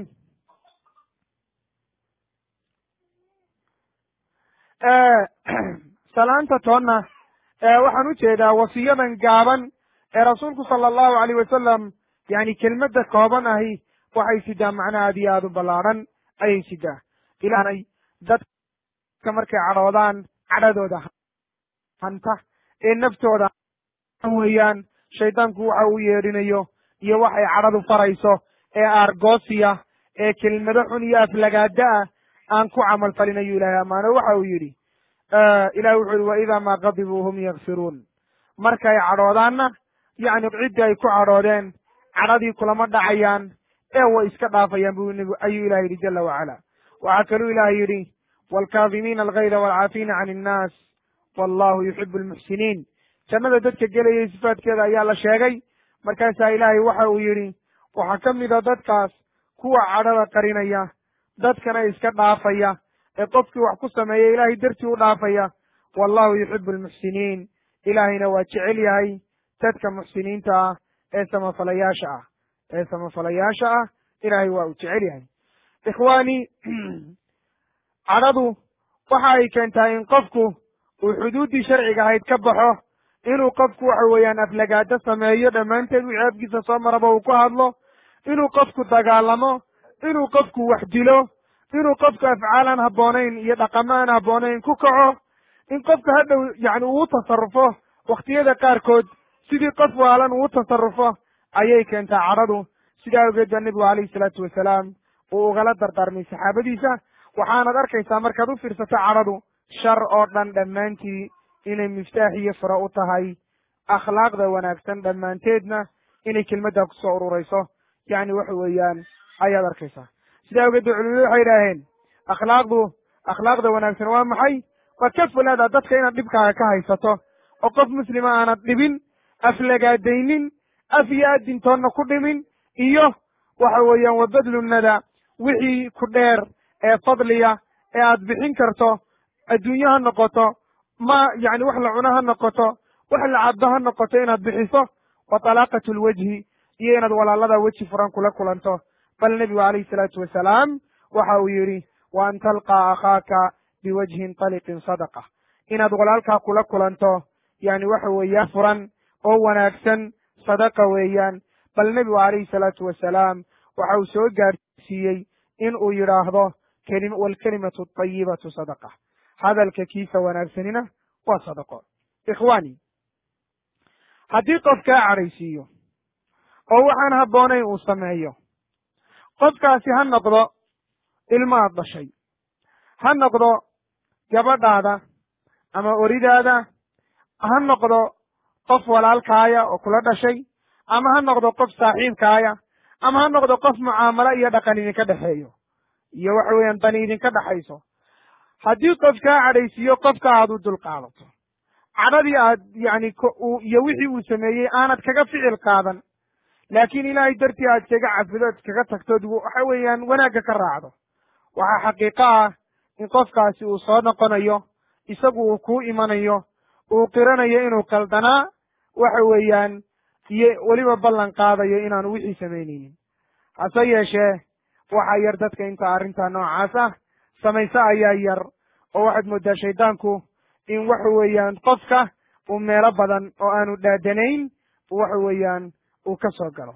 salaanta toonna waxaan u jeedaa wasiyadan gaaban ee rasuulku sala allahu alayh wasalam yani kelmadda kooban ahi waxay sidaa macnaha aad iyo aad u ballaadhan ayay sidaa ilaanay dadka markay cadhoodaan cadhadooda hanta ee naftooda weeyaan shaydaanku waxa uu yeedhinayo iyo waxay cadhadu farayso ee aargoosiya ee kelmado xun iyo aflagaada ah aan ku camal falin ayuu ilaahay ammaano waxa uu yidhi ilahi wuxu uhi waidaa maa qadibuu hum yakfiruun markay cadhoodaanna yacni ciddii ay ku cadhoodeen cadhadii kulama dhacayaan ee way iska dhaafayaan bu nb ayuu ilahi yidhi jala wacala waxaa kaluu ilaahay yidhi waalkaadimiina algayda waalcaafiina can innaas wallahu yuxibu almuxsiniin jannada dadka gelayay sifaadkeeda ayaa la sheegay markaasaa ilaahay waxa uu yidhi waxaa ka mida dadkaas kuwa cadhada qarinaya dadkana iska dhaafaya ee qofkii wax ku sameeya ilaahay dartii u dhaafaya wallahu yuxibu almuxsiniin ilaahayna waa jecel yahay dadka muxsiniinta ah ee samafalayaasha ah ee samafalayaasha ah ilaahay waa uu jecel yahay ikhwaani cadhadu waxa ay keentaa in qofku uu xuduuddii sharciga ahayd ka baxo inuu qofku waxa weeyaan aflagaado sameeyo dhammaanteed wixii afkiisa soo maraba uu ku hadlo inuu qofku dagaalamo inuu qofku wax dilo inuu qofku afcaal aan habboonayn iyo dhaqamo aan habboonayn ku kaco in qofka hadhow yacni uu tasarrufo wakhtiyada qaarkood sidii qof waalan uu tasarrufo ayay keentaa cadhadu sidaa awgeed baa nebigu calayhi salaatu wasalaam uu ugala dardaarmay saxaabadiisa waxaanad arkaysaa markaad u fiirsato cadhadu shar oo dhan dhammaantii inay miftaax iyo fure u tahay akhlaaqda wanaagsan dhammaanteedna inay kelmaddaa ku soo ururayso yacni waxa weeyaan ayaad arkaysaa sidaa awgeed ba culimadu waxay idhaaheen akhlaaqdu akhlaaqda wanaagsan waa maxay waad ka fogaadaa dadka inaad dhibkaaga ka haysato oo qof muslima aanad dhibin aflagaadaynin af iyo addintoonna ku dhimin iyo waxa weeyaan wabadlunnada wixii ku dheer ee fadliya ee aad bixin karto adduunye ha noqoto ma yacni wax la cuno ha noqoto wax la caddo ha noqoto inaad bixiso wa talaaqatu lwejhi iyo inaad walaalada weji furan kula kulanto bal nebigu calayhi salaatu wasalaam waxa uu yidhi wa an talqaa akhaaka biwajhin taliqin sadaqa inaad walaalkaa kula kulanto yani waxa weeyaan furan oo wanaagsan sadaqa weeyaan bal nebigu calayhi salaatu wasalaam waxa uu soo gaarsiiyey in uu yidhaahdo kelim waalkelimatu atayibatu sadaqa hadalka kiisa wanaagsanina waa sadaqo ikhwaani haddii qof kaa cadhaysiiyo oo waxaan habboonayn uu sameeyo qofkaasi ha noqdo ilmo aad dhashay ha noqdo gabadhaada ama oridaada, ha noqdo qof walaalkaaya oo kula dhashay, ama ha noqdo qof saaxiibkaaya, ama ha noqdo qof mucaamalo iyo dhaqan idinka dhexeeyo iyo waxa weeyaan dani idinka dhexayso. haddii qof kaa cadhaysiiyo qofka aad u dulqaadato, cadhadii aad yani iyo wixii uu sameeyey aanad kaga ficil qaadan, laakiin ilaahay dartii aad kaga cafido ad kaga tagtood waxa weeyaan wanaagga ka raacdo, waxaa xaqiiqo ah in qofkaasi uu soo noqonayo, isagu uu kuu imanayo, uu qiranayo inuu qaldanaa, waxa weeyaan iyo weliba ballan qaadayo inaanu wixii samaynaynin. hase yeeshee waxaa yar dadka inta arrintaa noocaas ah samayse ayaa yar, oo waxaad mooddaa shaydaanku in waxa weeyaan qofka uu meelo badan oo aanu dhaadanayn waxa weeyaan uu ka soo galo.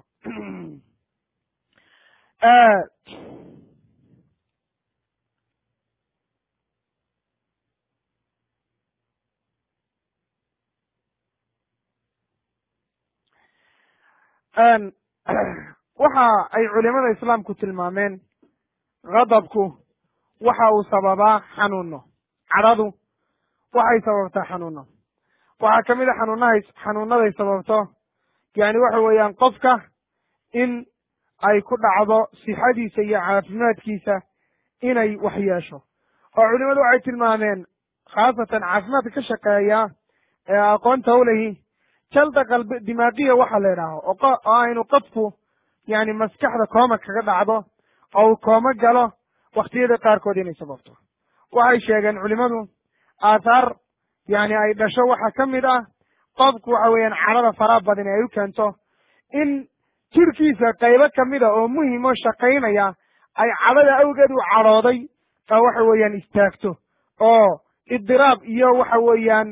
waxa ay culimada islaamku tilmaameen ghadabku waxa uu sababaa xanuuno, cadhadu waxay sababtaa xanuuno. waxaa ka mid a xanuunahay xanuunaday sababto yani waxa weeyaan qofka in ay ku dhacdo sixadiisa iyo caafimaadkiisa inay wax yeesho. oo culimadu waxay tilmaameen khaasatan caafimaadka ka shaqeeya ee aqoonta ulehi jalda qalbi dimaaqiya waxa la idhaaho oo aynu qofku yani maskaxda kooma kaga dhacdo oo uu kooma galo waktiyada qaarkood inay sababto. waxay sheegeen culimadu aathaar yani ay dhasho waxaa ka mid ah qofku waxa weeyaan cadhada faraha badan ay u keento in jirkiisa qaybo kamida oo muhim oo shaqaynaya ay cadhada awgeed u cadhooday oo waxa weeyaan istaagto oo idiraab iyo waxa weeyaan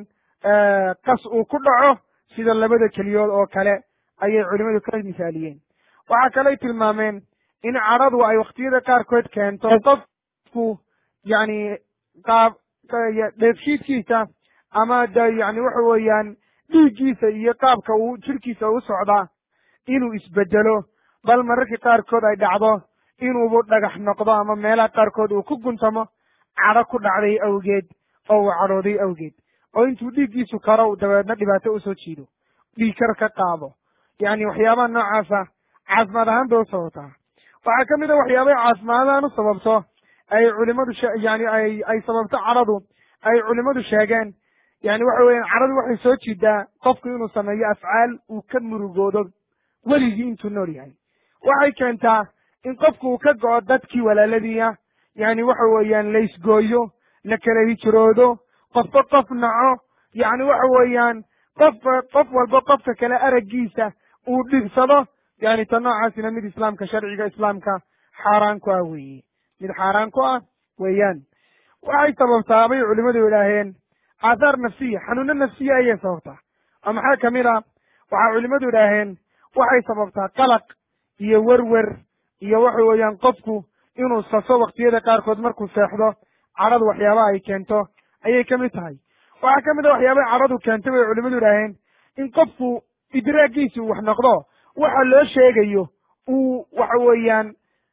qas uu ku dhaco sida labada keliyood oo kale ayay culimadu ka misaaliyeen. waxaa kaley tilmaameen in cadhadu ay waktiyada qaarkood keento qofku yani qaab dheefshiidkiisa ama de yani waxa weeyaan dhiiggiisa iyo qaabka uu jirkiisa u socdaa inuu isbedelo, bal mararka qaarkood ay dhacdo inuubu dhagax noqdo ama meelaha qaarkood uu ku guntamo cadho ku dhacday awgeed oo uu cadhooday awgeed, oo intuu dhiiggiisu karo dabeedna dhibaato usoo jiido, dhiig kar ka qaado. yani waxyaabaha noocaasa caafimaad ahaan bay u sababtaa. waxaa ka mid a waxyaabaha caafimaadahaan u sababto ay culimadu yani ay ay sababto cadhadu ay culimadu sheegeen yani waxa weeyaan cadhadu waxay soo jiidaa qofku inuu sameeyo afcaal uu ka murugoodo weligii intuu nool yahay. waxay keentaa in qofku uu ka go'o dadkii walaaladiia, yani waxa weeyaan laysgooyo, la kala hijroodo, qofba qof naco, yani waxa weeyaan qof qof walba qofka kale araggiisa uu dhibsado. yani ta noocaasina mid islaamka sharciga islaamka xaaraan ku ah weeye, mid xaaraan ku ah weeyaan. waxay sababtaa bay culimadu idhaaheen aathaar nafsiya, xanuuno nafsiya ayay sababtaa. oo maxaa kamid a waxaa culimadu idhaaheen waxay sababtaa qalaq iyo werwer iyo waxa weeyaan qofku inuu saso waktiyada qaarkood markuu seexdo, cadhadu waxyaabaha ay keento ayay ka mid tahay. waxaa ka mid a waxyaabaha cadhadu keento bay culimadu idhaaheen in qofku idraagiisi uu wax noqdo, waxa loo sheegayo uu waxa weeyaan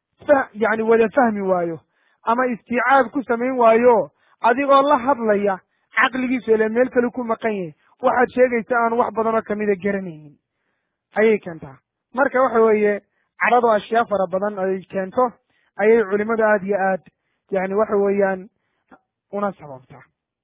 yani wada fahmi waayo ama istiicaab ku samayn waayo, adigoo la hadlaya caqligiisu ele meel kale ku maqan yahay, waxaad sheegaysa aanu wax badanoo kamida garanaynin ayay keentaa. marka waxa weeye cadhadu ashyaa fara badan ay keento ayay culimadu aad iyo aad yani waxa weeyaan una sababtaa.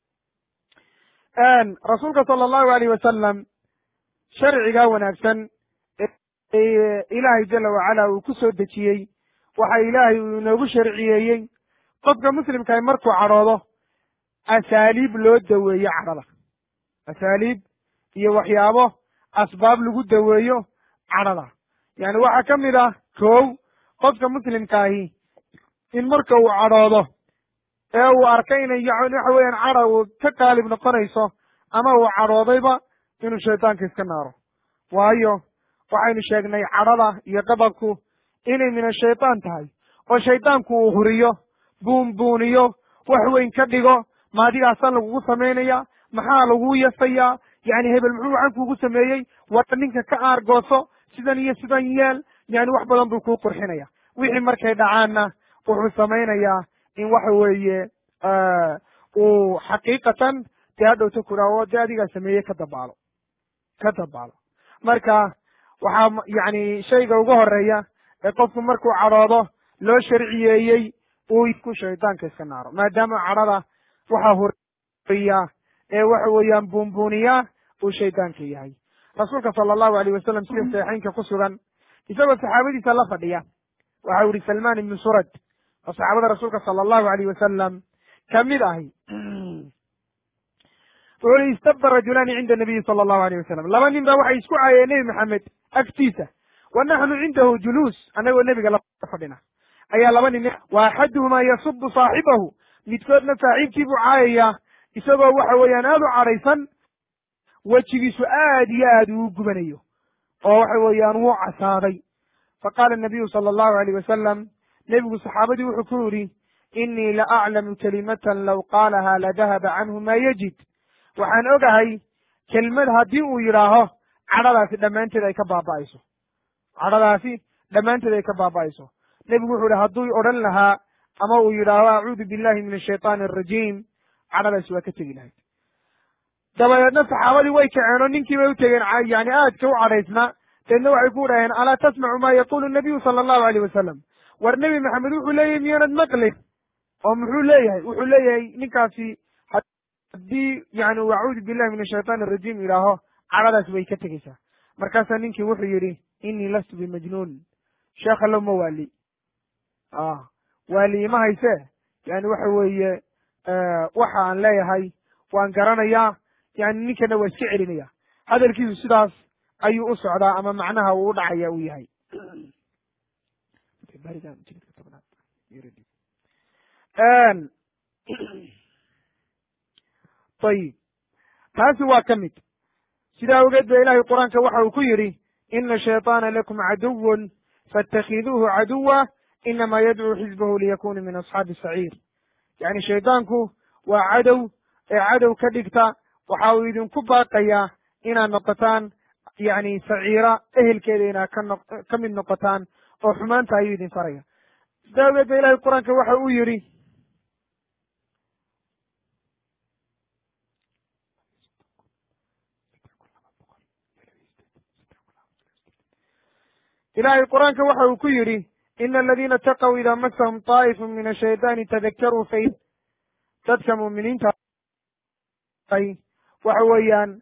rasuulka sala allahu alayh wasalam sharcigaa wanaagsan ilaahay jala wacala uu ku soo dejiyey waxa ilaahay uu inoogu sharciyeeyey qofka muslimkaah markuu cadhoodo asaaliib loo daweeyo cadhada, asaaliib iyo waxyaabo asbaab lagu daweeyo cadhada. yani waxaa ka mid ah kow, qofka muslimkaahi in marka uu cadhoodo ee uu arkay inay waxa weeyaan cadha uu ka qaalib noqonayso ama uu cadhoodayba inuu shaydaanka iska naaro. waayo waxaynu sheegnay cadhada iyo qadabku inay min ashaytaan tahay, oo shaydaanku uu huriyo, buunbuuniyo, wax weyn ka dhigo, maadigaasaa lagugu samaynaya, maxaa laguu yasayaa, yani hebel muxuu waxaan kuugu sameeyey, waa ninka ka aargooso, sidan iyo sidan yeel, yani wax badan buu kuu qurxinaya. wixii markay dhacaanna wuxuu samaynayaa in waxa weeye uu xaqiiqatan dee hadhowta kudhaawo dee adigaa sameeye ka dabaalo ka dabaalo marka waxaa yacni shayga uga horeeya ee qofku markuu cadhoodo loo sharciyeeyey uu ku shaydaanka iska naaro maadaama cadhada waxaa huriya ee waxa weeyaan buunbuuniya uu shaydaanka yahay rasuulka sala allahu alayh wasalam sida saxiixaynka ku sugan isagoo saxaabadiisa la fadhiya waxa u yihi salmaan ibnu surad oo saxaabada rasuulka sala allahu alayh wasalam kamid ahi wuxuu yihi istaba rajulaani cinda nabiyi sala allahu alayh wasalam laba nin ba waxay isku caayeen nebi maxamed agtiisa wa naxnu cindahu juluus annagoo nebiga la fadhina ayaa laba nin wa axaduhumaa yasubu saaxibahu midkoodna saaxiibkii buu caayayaa isagoo waxa weeyaan aada u cadhaysan wejigiisu aad iyo aad uu gubanayo oo waxa weeyaan wuu casaaday faqaala nabiyu sala allahu alayh wasalam nebigu saxaabadii wuxuu ku yidhi inii la aclamu kalimatan low qaalahaa ladahaba canhu maa yajid waxaan ogahay kelmad haddii uu yidhaaho cadhadaasi dhammaanteed ay ka baaba'ayso cadhadaasi dhammaanteed ay ka baaba'ayso nebigu wuxuu yihi hadduu odhan lahaa ama uu yidhaaho acuudu billahi min ashayطaani arajiim cadhadaasi waa ka tegi lahayd dabadeedna saxaabadii way kaceen oo ninkii bay u tegeen yani aadka u cadhaysnaa deedna waxay ku dhaheen alaa tasmacu ma yaqulu nabiyu sala allahu alayh wasalam war nebi maxamed wuxuu leeyahay miyaanad maqlin oo muxuu leeyahay wuxuu leeyahay ninkaasi haddii yani uu acuudu billahi min ashayطaani arajiim yidhaaho cadhadaasi way ka tegeysaa markaasaa ninkii wuxuu yidhi inii lastu bimajnuun sheekh allow ma waali waali ima hayse yani waxa weeye waxa aan leeyahay waan garanayaa yani ninkana waa iska celinaya hadalkiisu sidaas ayuu u socdaa ama macnaha uu u dhacaya uu yahay ayib taasi waa ka mid sidaa ogeed ba ilahay qur-aanka waxa uu ku yidhi ina shayطaana lakum caduwun faاtakiduuhu caduwa inama yadcuu xizbahu liyakunu min asxaabi saciir yani shaydaanku waa cadow ee cadow ka dhigta waxa uu idinku baaqayaa inaad noqotaan yani saciira ehelkeeda inaad ka no ka mid noqotaan oo xumaanta ayuu idin faraya sidaa ogeed ba ilahay qur-aanka waxa uu yidhi ilahay qur-aanka waxa uu ku yidhi ina aladina ataqw ida masahum طaa'ifu min ashayطaani tadakaruu fa dadka muuminiinta ay waxa weeyaan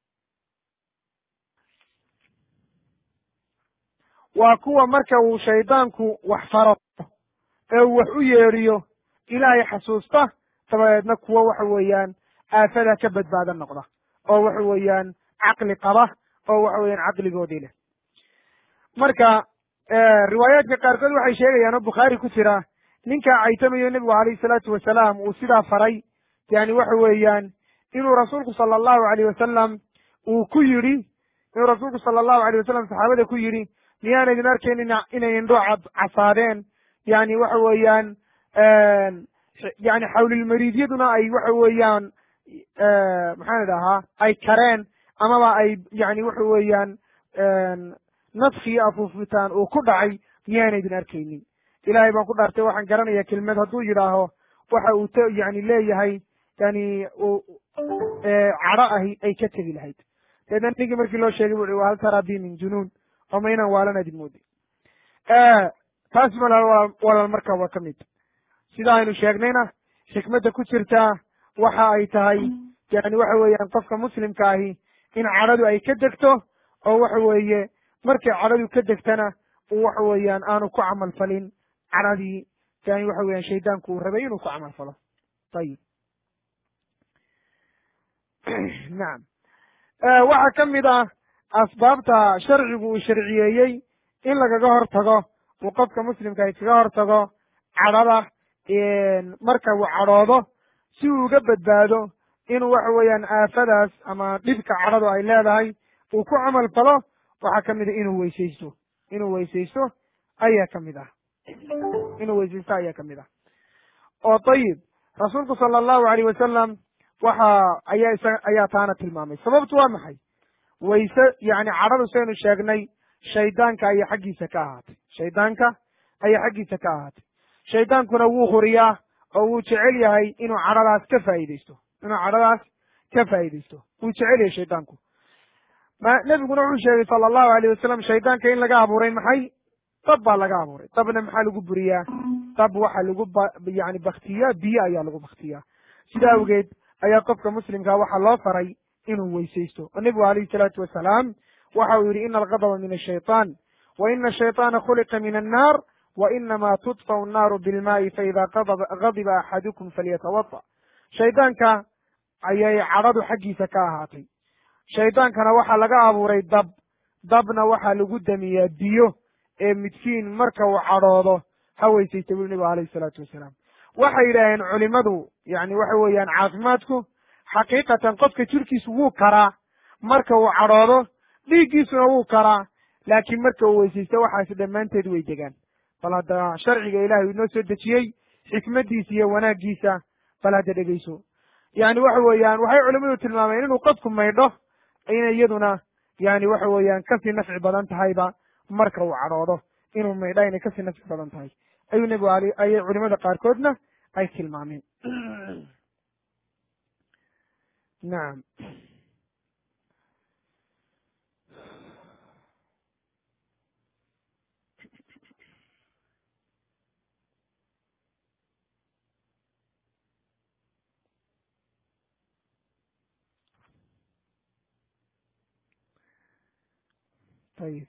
waa kuwa marka uu shaydaanku wax faro ee uu wax u yeedhiyo ilaahay xasuusta dabadeedna kuwa waxa weeyaan aafada ka badbaada noqda oo waxa weeyaan caqli qaba oo waxa weeyaan caqligoodii leh marka riwaayaadka qaarkood waxay sheegayaan oo bukhaari ku jira ninkaa caytamayo nebigu alayhi salaatu wasalaam uu sidaa faray yani waxa weeyaan inuu rasuulku sala allahu alayh wasalam uu ku yidhi inuu rasuulku sala allahu alayh wasalam saxaabada ku yidhi miyaan idin arkayn inay indhoo cad casaadeen yani waxa weeyaan yani xawlilmariidyaduna ay waxa weeyaan maxaan idhahaa ay kareen amaba ay yani waxa weeyaan nadkii afuufitaan uu ku dhacay miyaana idin arkaynin ilahay baan ku dhaartay waxaan garanaya kelmed hadduu yidhaaho waxa uu t yani leeyahay yani cadho ahi ay ka tegi lahayd deedna ninkii markii loo sheegay bu i hal taraa bi min junuun oo ma inaan waalan adin moodi taas malal walaal marka waa ka mid sida aynu sheegnayna xikmadda ku jirtaa waxa ay tahay yani waxa weeyaan qofka muslimka ahi in cadhadu ay ka degto oo waxa weeye markay cadhadu ka degtana uu waxa weeyaan aanu ku camal falin cadhadii yani waxa weeyaan shaydaanku uu rabay inuu ku camal falo ayib nacam waxaa ka mid ah asbaabta sharcigu uu sharciyeeyey in lagaga hor tago uu qofka muslimka ay kaga hor tago cadhada marka uu cadhoodo si uu uga badbaado inuu waxa weeyaan aafadaas ama dhibka cadhadu ay leedahay uu ku camal falo waxaa ka mid a inuu weysaysto inuu weysaysto ayaa ka mid ah inuu weysaysto ayaa ka mid ah oo ayib rasuulku sala allahu alayh wasalam waxa ayaa isa ayaa taana tilmaamay sababtu waa maxay wayse yani cadhadu saynu sheegnay shaydaanka ayaa xaggiisa ka ahaatay shaydaanka ayaa xaggiisa ka ahaatay shaydaankuna wuu huriyaa oo wuu jecel yahay inuu cadhadaas ka faa'iidaysto inuu cadhadaas ka faa'iidaysto wuu jecel yahay shaydaanku ma nebiguna wuxuu sheegay sala allahu alayh wasalam shaydaanka in laga abuuray maxay dab baa laga abuuray dabna maxaa lagu buriyaa dab waxa lagu yani baktiyaa biyo ayaa lagu baktiyaa sida awgeed ayaa qofka muslimkaa waxaa loo faray inuu weysaysto oo nebigu alayhi salaatu wasalaam waxa uu yidhi ina algadaba min ashayطaan wa ina ashayطaana khuliqa min annaar wa inama tudfau annaaru bilmaa'i faida gadiba axadukum falyatawada shaydaanka ayay cadhadu xaggiisa ka ahaatay shaydaankana waxaa laga abuuray dab dabna waxaa lagu damiyaa biyo ee midkiin marka uu cadhoodo ha weysaysta buli nebigu alayhi salaatu wasalaam waxay yidhaaheen culimadu yani waxa weeyaan caafimaadku xaqiiqatan qofka jirkiisu wuu karaa marka uu cadhoodo dhiiggiisuna wuu karaa laakiin marka uu weysaysto waxaasi dhammaanteed way degaan bal hadda sharciga ilahay uu inoo soo dejiyey xikmaddiisa iyo wanaaggiisa bal hadda dhegeyso yani waxa weeyaan waxay culimadu tilmaameen inuu qofku maydho inay iyaduna yani waxa weeyaan kasii nafci badan tahayba marka uu cadhoodo inuu maydha inay kasii nafci badan tahay ayuu nebigu al ayay culimada qaarkoodna ay tilmaameen nacam ayib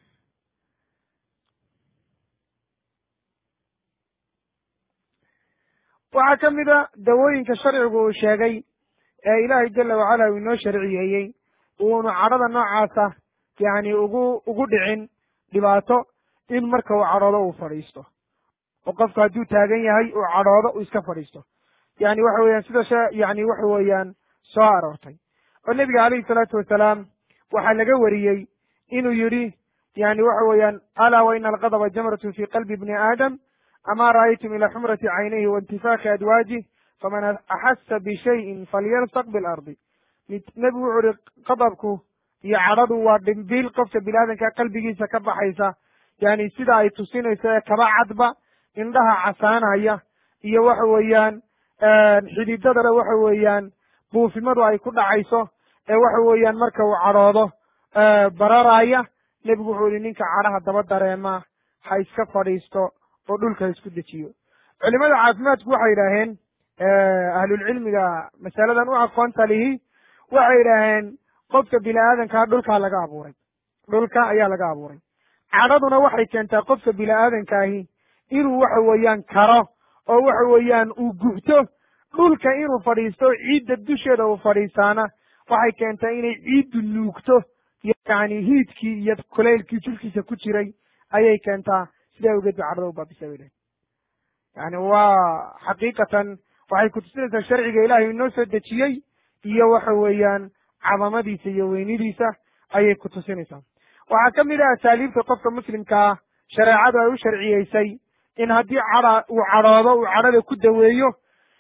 waxaa ka mid a dawooyinka sharcigu uu sheegay ee ilaahay jala wacala uu inoo sharciyeeyey uunu cadhada noocaasa yani ugu ugu dhicin dhibaato in marka uu cadhoodo uu fadhiisto oo qofku hadduu taagan yahay uu cadhoodo uu iska fadhiisto yani waxa weeyaan sida sh yani waxa weeyaan soo aroortay oo nebiga calayhi salaatu wasalaam waxaa laga wariyey inuu yidhi yani waxa weeyaan alaa wa ina algadaba jamratun fi qalbi bni aadam ama ra'aytum ila xumrati caynayhi waintifaaki adwaajih faman axasa bishayin falyalsaq bilardi nebigu wuxuu ihi qadabku iyo cadhadu waa dhimbiil qofka biniaadanka qalbigiisa ka baxaysa yani sida ay tusinayso ee kaba cadba indhaha casaanaya iyo waxa weeyaan xididadana waxa weeyaan buufimadu ay ku dhacayso ee waxa weeyaan marka uu cadhoodo bararaya nebigu wuxuu yihi ninka cadhaha daba dareema ha iska fadhiisto oo dhulka ha isku dejiyo culimada caafimaadku waxay yidhaaheen ahlulcilmiga masaladan u aqoonta lihi waxay yidhaaheen qofka bini aadankaa dhulkaa laga abuuray dhulka ayaa laga abuuray cadhaduna waxay keentaa qofka bini aadankaahi inuu waxa weeyaan karo oo waxa weeyaan uu gubto dhulka inuu fadhiisto ciidda dusheeda uu fadhiistaana waxay keentaa inay ciiddu nuugto yani hiidkii iyo kulaylkii jirkiisa ku jiray ayay keentaa sidaa awgeed ba cadhada u baabisa bay dhahen yani waa xaqiiqatan waxay kutusinaysaa sharciga ilaahay inoo soo dejiyey iyo waxa weeyaan cadamadiisa iyo weynidiisa ayay kutusinaysaa waxaa ka mid ah asaaliibta qofka muslimkaa shareecadu ay u sharciyeysay in haddii cadha uu cadhoodo uu cadhada ku daweeyo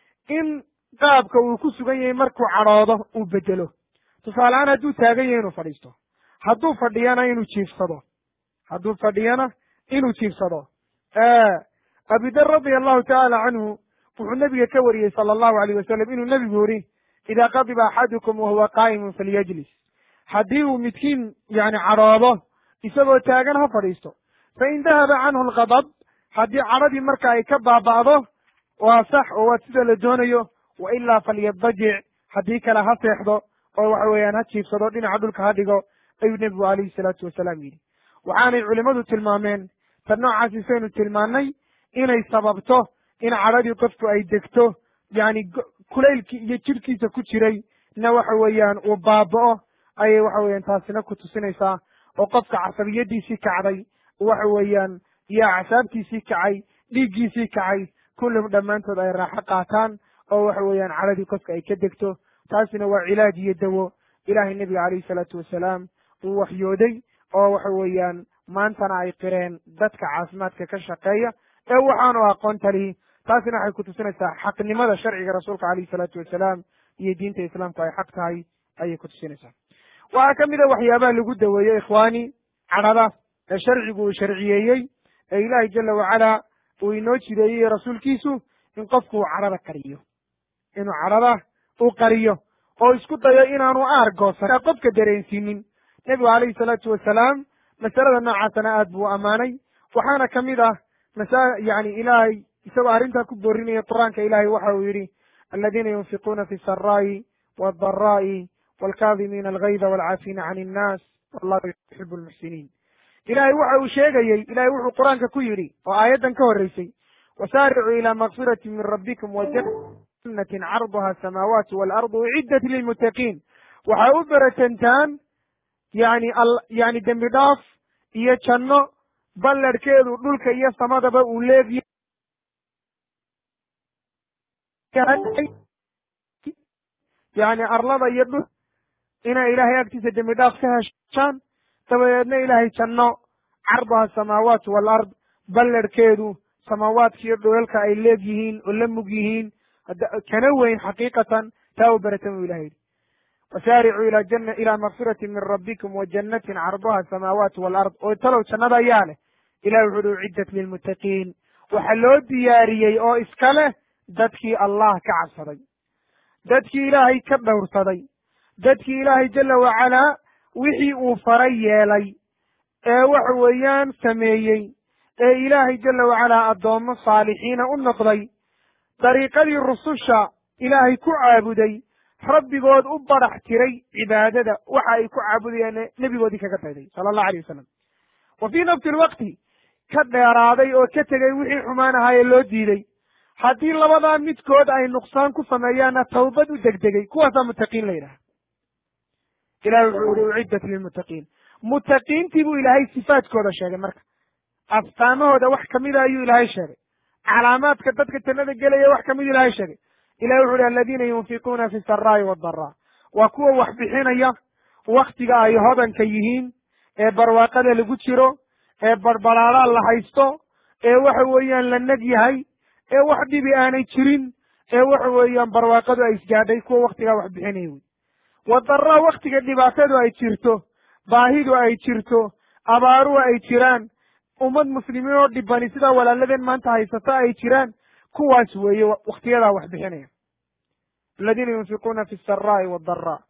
in qaabka uu ku sugan yahay markuu cadhoodo uu bedelo tusaale ahaan hadduu taagan yahay inuu fadhiisto hadduu fadhiyana inuu jiifsado hadduu fadhiyana inuu jiifsado abidar radia allahu tacaala canhu wuxuu nebiga ka wariyey sala allahu alayh wasalam inuu nebigu yidhi idaa qadiba axadukum wahuwa qaa'imun falyajlis haddii uu midkiin yani cadhoodo isagoo taagan ha fadhiisto fain dahaba canhu algadab haddii cadhadii marka ay ka baaba'do waa sax oo waa sida la doonayo wa ilaa falyadajic haddii kale ha seexdo oo waxa weeyaan ha jiifsado dhinaca dhulka ha dhigo ayuu nebigu alayhi salaatu wasalaam yidhi waxaanay culimmadu tilmaameen tan noocaasi saynu tilmaannay inay sababto in cadhadii qofku ay degto yani kulaylkii iyo jirhkiisa ku jiray na waxa weeyaan uu baaba'o ayay waxa weeyaan taasina ku tusinaysaa oo qofka casabiyadiisii kacday waxa weeyaan iyo acsaabtiisii kacay dhiiggiisii kacay kullum dhammaantood ay raaxo qaataan oo waxa weeyaan cadhadii qofka ay ka degto taasina waa cilaaj iyo dawo ilaahay nebiga calayhi salaatu wasalaam uu waxyooday oo waxa weeyaan maantana ay qireen dadka caafimaadka ka shaqeeya ee waxaanu aqoonta lihi taasina waxay kutusinaysaa xaqnimada sharciga rasuulka calayhi salaatu wasalaam iyo diinta islaamku ay xaq tahay ayay kutusinaysaa waxaa ka mid a waxyaabaha lagu daweeyo ikhwaani cadhada ee sharcigu uu sharciyeeyey ee ilaahay jala wacala uu inoo jideeyey rasuulkiisu in qofku uu cadhada qariyo inuu cadhada uu qariyo oo isku dayo inaanu aargoosan qofka dareensiinin. nebigu calayhi salaatu wasalaam masalada noocaasana aad buu ammaanay. waxaana ka mid ah masa yani ilaahay isagoo arrintaa ku boorinaya qur'aanka ilaahay waxa uu yidhi aladiina yunfiquuna fi saraa'i waaldaraa'i waalkaadimiina algayda waalcaafina can innaas wallahu yuxibu lmuxsiniin. ilaahay waxa uu sheegayey ilahay wuxuu qur'aanka ku yidhi oo aayaddan ka horreysay wasaaricuu ilaa makfirati min rabbikum wajannatin carduha asamaawaatu waalardu uciddat lilmuttaqiin. waxay u beratantaan yani yani dembi dhaaf iyo janno ballarhkeedu dhulka iyo samadaba uu leegyahay yani arlada iyo dhul inay ilaahay agtiisa dembi dhaaf ka heshaan, dabadeedna ilaahay janno carduha asamaawaatu waalard ballarhkeedu samaawaadka iyo dhulalka ay leeg yihiin oo la mug yihiin kana weyn xaqiiqatan taa u beratama ilahay yidhi wasaaricuu ila jana ilaa makfirati min rabbikum wa jannatin carduha asamaawaatu waalard. oo talow jannada ayaa leh ilahi wuxu uhi uciddat lilmuttaqiin, waxa loo diyaariyey oo iska leh dadkii allah ka cabsaday, dadkii ilaahay ka dhowrsaday, dadkii ilaahay jala wacalaa wixii uu faray yeelay ee waxa weeyaan sameeyey ee ilaahay jala wacalaa addoommo saalixiina u noqday, dariiqadii rususha ilaahay ku caabuday, rabbigood u barax tiray cibaadada waxa ay ku caabudayaan nebigoodii kaga dayday sala allahu alayh wasalam. wa fii nafsi lwaqti ka dheeraaday oo ka tegey wixii xumaan ahaayee loo diiday. haddii labadaa midkood ay nuqsaan ku sameeyaanna tawbad u degdegay, kuwaasaa muttaqiin la yidhaha. ilahi wuxuu yihi uciddat lilmuttaqiin. muttaqiintii buu ilaahay sifaadkooda sheegay. marka astaamahooda wax kamida ayuu ilaahay sheegay, calaamaadka dadka jannada gelaya wax kamid ilaahay sheegay. ilahi wuxu uhi aladiina yunfiquuna fi saraa'i waaddaraa, waa kuwa wax bixinaya waktiga ay hodanka yihiin, ee barwaaqada lagu jiro, ee barbalaadhaa la haysto, ee waxa weeyaan la neg yahay, ee wax dhibi aanay jirin, ee waxa weeyaan barwaaqadu ay isgaadhay, kuwa waktigaa wax bixinaya wey. wadaraa waktiga dhibaatadu ay jirto, baahidu ay jirto, abaaruhu ay jiraan, ummad muslimiin oo dhibani sidaa walaaladeen maanta haysata ay jiraan, kuwaas weeye waktiyadaa wax bixinaya. aladiina yunfiquuna fi saraa'i waaddaraa,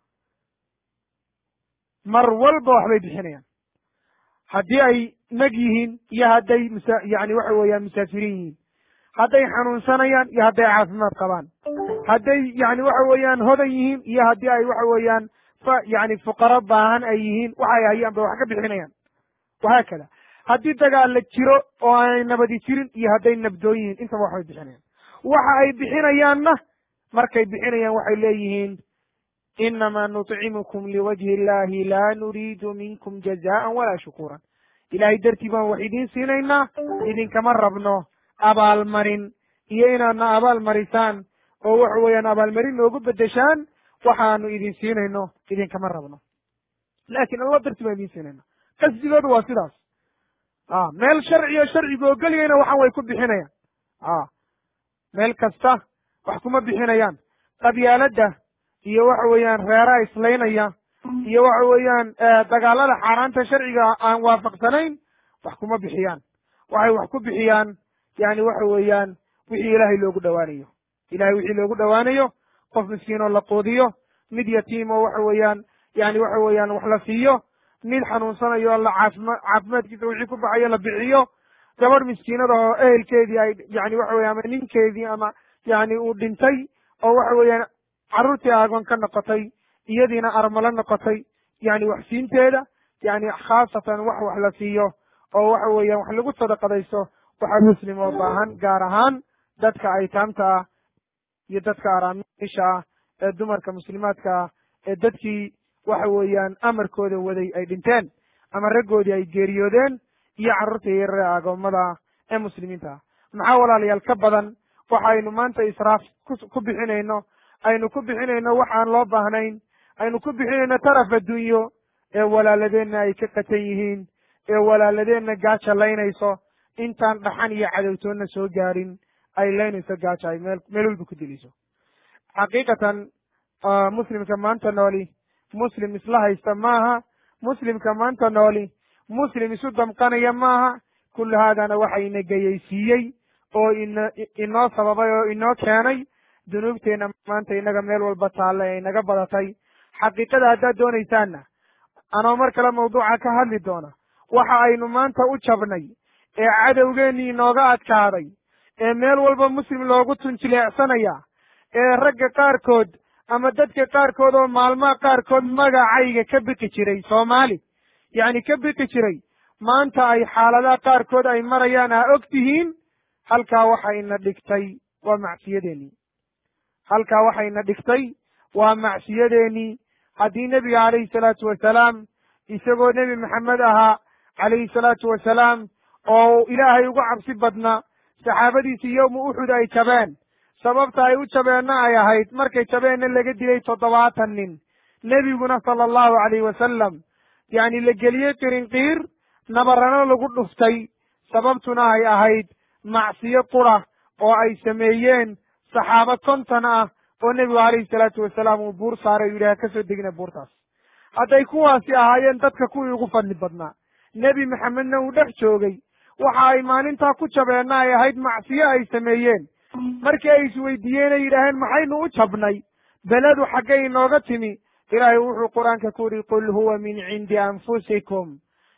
mar walba waxbay bixinayaan, haddii ay neg yihiin iyo hadday msa yani waxa weeyaan musaafiriin yihiin, hadday xanuunsanayaan iyo hadday caafimaad qabaan, hadday yani waxa weeyaan hodan yihiin iyo haddii ay waxa weeyaan fa yani fuqaro baahan ay yihiin, waxay hayaan bay wax ka bixinayaan. wahaakada haddii dagaal la jiro oo aanay nabadi jirin iyo hadday nabdoon yihiin, intaba waxbay bixinayaan. waxa ay bixinayaanna markay bixinayaan waxay leeyihiin inamaa nuطcimukum liwajhi illahi laa nuriidu minkum jazaan walaa shukuuran. ilahay dartii baan wax idiin siinaynaa, idinkama rabno abaalmarin iyo inaadna abaalmarisaan oo waxa weeyaan abaalmarin noogu bedeshaan waxaanu idin siinayno idinkama rabno, laakin alla dartii baan idiin siinayna. qasdigoodu waa sidaas. a meel sharciyo sharcigu ogolyayna waxaan way ku bixinayaan. a meel kasta wax kuma bixinayaan. qabyaaladda iyo waxa weeyaan reeraha islaynaya iyo waxa weeyaan dagaalada xaaraanta sharciga aan waafaqsanayn wax kuma bixiyaan. waxay wax ku bixiyaan yani waxa weeyaan wixii ilaahay loogu dhowaanayo. ilahay wixii loogu dhowaanayo, qof miskiin oo la quudiyo, mid yatiim oo waxa weeyaan yani waxa weeyaan wax la siiyo, mid xanuunsanayo la caafima caafimaadkiisa wixii ku baxayo la bixiyo, gabadh miskiinada oo ehelkeedii ay yani waxa weya ama ninkeedii ama yani uu dhintay oo waxa weeyaan carruurtii aagoon ka noqotay, iyadiina armalo noqotay, yani wax siinteeda yani khaasatan wax wax la siiyo oo waxa weeyaan wax lagu sadaqadaysto waxaa muslim oo baahan, gaar ahaan dadka aytaamta ah iyo dadka araamiisha ah ee dumarka muslimaadka ah ee dadkii waxa weeyaan amarkooda waday ay dhinteen ama raggoodii ay geeriyoodeen iyo carruurta yarare agoommada ee muslimiinta ah. maxaa walaalayaal ka badan waxaynu maanta israaf ku bixinayno, aynu ku bixinayno waxaan loo baahnayn, aynu ku bixinayno taraf adduunyo ee walaaladeenna ay ka qatan yihiin, ee walaaladeenna gaaja laynayso, intaan dhaxan iyo cadowtoonna soo gaarin ay laynayso gaaja ay meel meel walba ku dilayso. xaqiiqatan muslimka maanta nooli muslim isla haysta maaha, muslimka maanta nooli muslim isu damqanaya maaha. kullu haadana waxa ina geyaysiiyey oo ino inoo sababay oo inoo keenay dunuubteenna maanta inaga meel walba taalla ee inaga badatay. xaqiiqada haddaad doonaysaanna anoo mar kale mawduuca ka hadli doona, waxa aynu maanta u jabnay ee cadowgeennii inooga adkaaday ee meel walba muslim loogu tunjileecsanaya, ee ragga qaarkood ama dadka qaarkood oo maalmaha qaarkood magacayga ka biki jiray soomaali yacni ka biki jiray, maanta ay xaaladaha qaarkood ay marayaan aa og tihiin. halkaa waxa ina dhigtay waa macsiyadeennii halkaa waxa ina dhigtay waa macsiyadeennii. haddii nebiga calayhi salaatu wasalaam isagoo nebi maxamed ahaa calayhi salaatu wasalaam oo ilaahay ugu cabsi badnaa, saxaabadiisii yowma uxud ay jabeen, sababta ay u jabeenna ay ahayd markay jabeenna laga dilay toddobaatan nin, nebiguna sala allahu calayhi wasalam yacni la geliyey qirinqiir, nabarano lagu dhuftay, sababtuna ay ahayd macsiyo qura oo ay sameeyeen saxaabo konton ah oo nebigu calayhi salaatu wasalaam uu buur saaray u yidhi ha ka soo degina buurtaas. hadday kuwaasi ahaayeen dadka kuwii ugu fadli badnaa, nebi maxamedna uu dhex joogay, waxa ay maalintaa ku jabeenna ay ahayd macsiyo ay sameeyeen. markii ay isweydiiyeen ay yidhaaheen maxaynu u jabnay, beledu xaggay inooga timi, ilaahay wuxuu qur-aanka ku yidhi qul huwa min cindi anfusikum,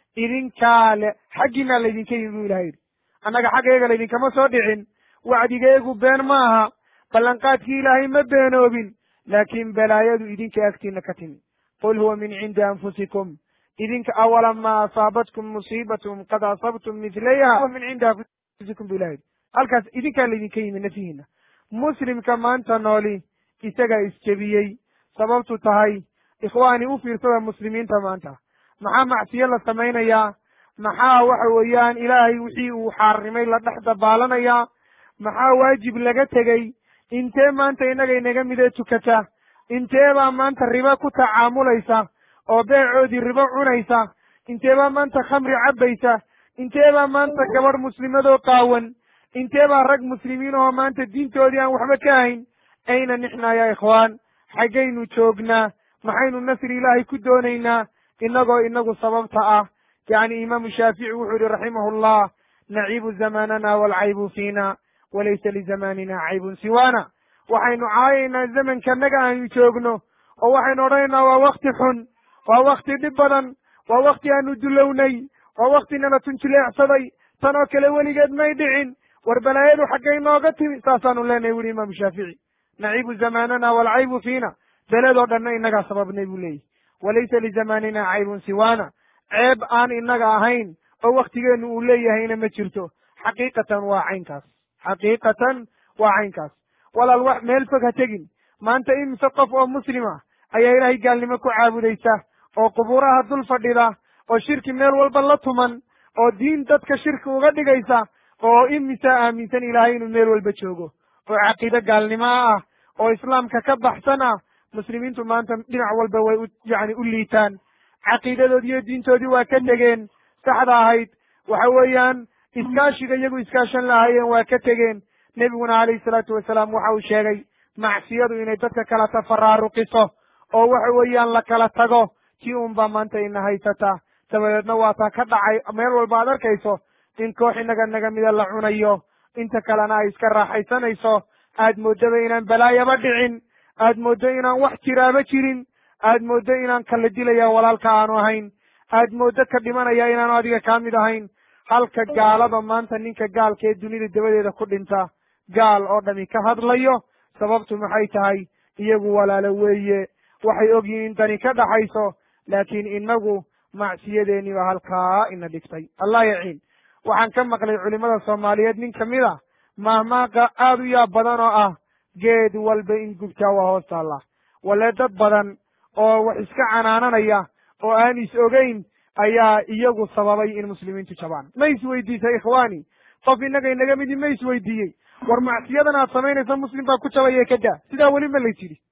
idinkaa le xaggiinaa laydinka yimi buu ilahay yidhi. annaga xaggeega laydinkama soo dhicin, wacdigeegu been ma aha, ballanqaadkii ilaahay ma beenoobin, laakiin balaayadu idinka agtiina ka timi. qul huwa min cindi anfusikum idinka awalamaa asaabatkum musiibatun qad asabtum midlayha huwa min cindi anfusikum bu ilahay yidhi. halkaas idinkaa laydinka yimi nafihiina. muslimka maanta nooli isagaa isjebiyey, sababtu tahay ikhwaani u fiirsada muslimiinta maanta, maxaa macsiyo la samaynayaa, maxaa waxa weeyaan ilaahay wixii uu xaarimay la dhex dabaalanayaa, maxaa waajib laga tegey, intee maanta innaga inaga midee tukata, intee baa maanta ribo ku tacaamulaysa oo beecoodii ribo cunaysa, intee baa maanta khamri cabbaysa, intee baa maanta gabadh muslimadoo qaawan, intee baa rag muslimiin oo maanta diintoodii aan waxba ka hayn. ayna nixnaa ya ikhwaan, xaggaynu joognaa, maxaynu nasri ilaahay ku doonaynaa innagoo inagu sababta ah. yacni imaamu shaafici wuxuu yihi raximahullah, naciibu zamanana waalcaybu fiina walaysa lizamanina caybun siwaana. waxaynu caayaynaa zamankanaga aanu joogno oo waxaynu odhanaynaa waa wakti xun, waa wakti dhib badan, waa wakti aanu dulownay, waa wakti nala tunjileecsaday, tan oo kale weligeed may dhicin, war balaayadu xaggay nooga timi. saasaanu leenahay wuri imaamu shaafici, naciibu zamanana waalcaybu fiina, beledoo dhanna innagaa sababnay buu leeyahy, walaysa lizamanina caybun siwaana. ceeb aan innaga ahayn oo waktigeennu uu leeyahayna ma jirto. xaqiiqatan waa caynkaas, xaqiiqatan waa caynkaas. walaal wax meel fog ha tegin. maanta imise qof oo muslima ayaa ilaahay gaalnimo ku caabudaysa, oo qubuuraha dul fadhida, oo shirki meel walba la tuman, oo diin dadka shirki uga dhigaysa, oo imisa aaminsan ilaahay inuu meel walba joogo, oo caqiide gaalnimo ah oo islaamka ka baxsan ah. muslimiintu maanta dhinac walba way u yacni u liitaan, caqiidadoodii iyo diintoodii waa ka tegeen, saxda ahayd waxa weeyaan iskaashiga iyagu iskaashan lahaayeen waa ka tegeen. nebiguna calayhi salaatu wasalaam waxa uu sheegay macsiyadu inay dadka kala tafaraaruqiso oo waxa weeyaan la kala tago. tii un baa maanta ina haysata, dabadeedna waa taa ka dhacay meel walba aad arkayso in koox inaga naga mida la cunayo, inta kalena ay iska raaxaysanayso, aad moodaba inaan balaayaba dhicin, aad mooddo inaan wax jiraaba jirin, aad mooddo inaan kala dilaya walaalka aanu ahayn, aad mooddo ka dhimanaya inaanu adiga kaa mid ahayn. halka gaalada maanta ninka gaalka ee dunida dabadeeda ku dhinta gaal oo dhami ka hadlayo, sababtu maxay tahay? iyagu walaalo weeye, waxay ogyihiin in tani ka dhaxayso, laakiin inagu macsiyadeennii baa halkaa ina dhigtay. allah yaciin. waxaan ka maqlay culimada soomaaliyeed nin kamid a mahmaaqa aad u yaab badan oo ah geed walba in gubtaa waa hoos taalla. walee dad badan oo wax iska canaananaya oo aan is ogeyn ayaa iyagu sababay in muslimiintu jabaan. ma isweydiisay ikhwaani? qof innaga inaga midi ma isweydiiyey war macsiyadan aad samaynaysa muslim baa ku jabaya ka daa? sidaa weli ma lays yidhi.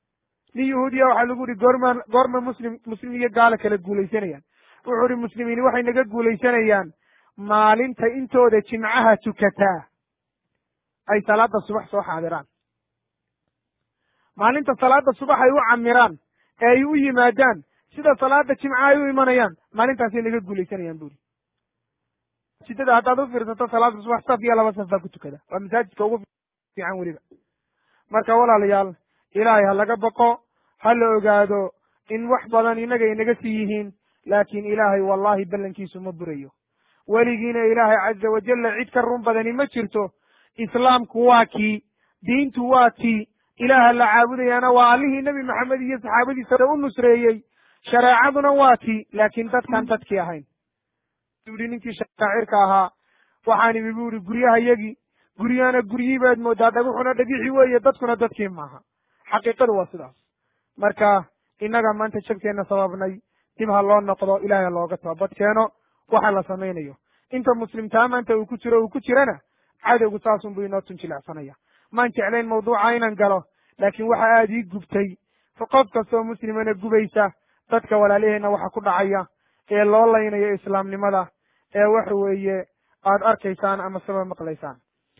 nin yahuudiya waxaa lagu yihi goorma goorma muslim muslim iyo gaalo kala guulaysanayaan? wuxuu ihi muslimiini waxay naga guulaysanayaan maalinta intooda jimcaha tukataa ay salaada subax soo xaadiraan, maalinta salaada subax ay u camiraan ee ay u yimaadaan sida salaada jimca ay u imanayaan, maalintaasay naga guulaysanayaan buri. sidada haddaad u fiirsato salaada subax saf iyo laba saf baa ku tukada, waa masaajidka ugu fiican weliba. marka walaalayaal ilaahay ha laga baqo, ha la ogaado in wax badan innaga inaga sii yihiin, laakiin ilaahay wallahi ballankiisu ma burayo. weligiina ilaahay caza wajalla cid ka run badani ma jirto. islaamku waa kii, diintu waa tii, ilaaha la caabudayaana waa allihii nebi maxamed iyo saxaabadiisa u nusreeyey, shareecaduna waa tii, laakiin dadkaan dadkii ahayn. yidhi ninkii shaacirka ahaa, waxaan imi bu ihi guryahayagii, guryahana guryihii baad moodaa, dhagaxuna dhagixii weeye, dadkuna dadkii maaha. xaqiiqadu waa sidaas. marka innaga maanta jabkeenna sababnay, dib ha loo noqdo, ilaahay ha looga toobad keeno waxa la samaynayo. inta muslimtaa maanta uu ku jiro uu ku jirana cadowgu saasunbuu inoo tunjilacsanaya. maan jeclayn mawduuca inaan galo, laakiin waxa aada ii gubtay qof kastoo muslimana gubaysa dadka walaalaheenna waxa ku dhacaya ee loo laynayo islaamnimada, ee waxa weeye aad arkaysaan ama saba maqlaysaan.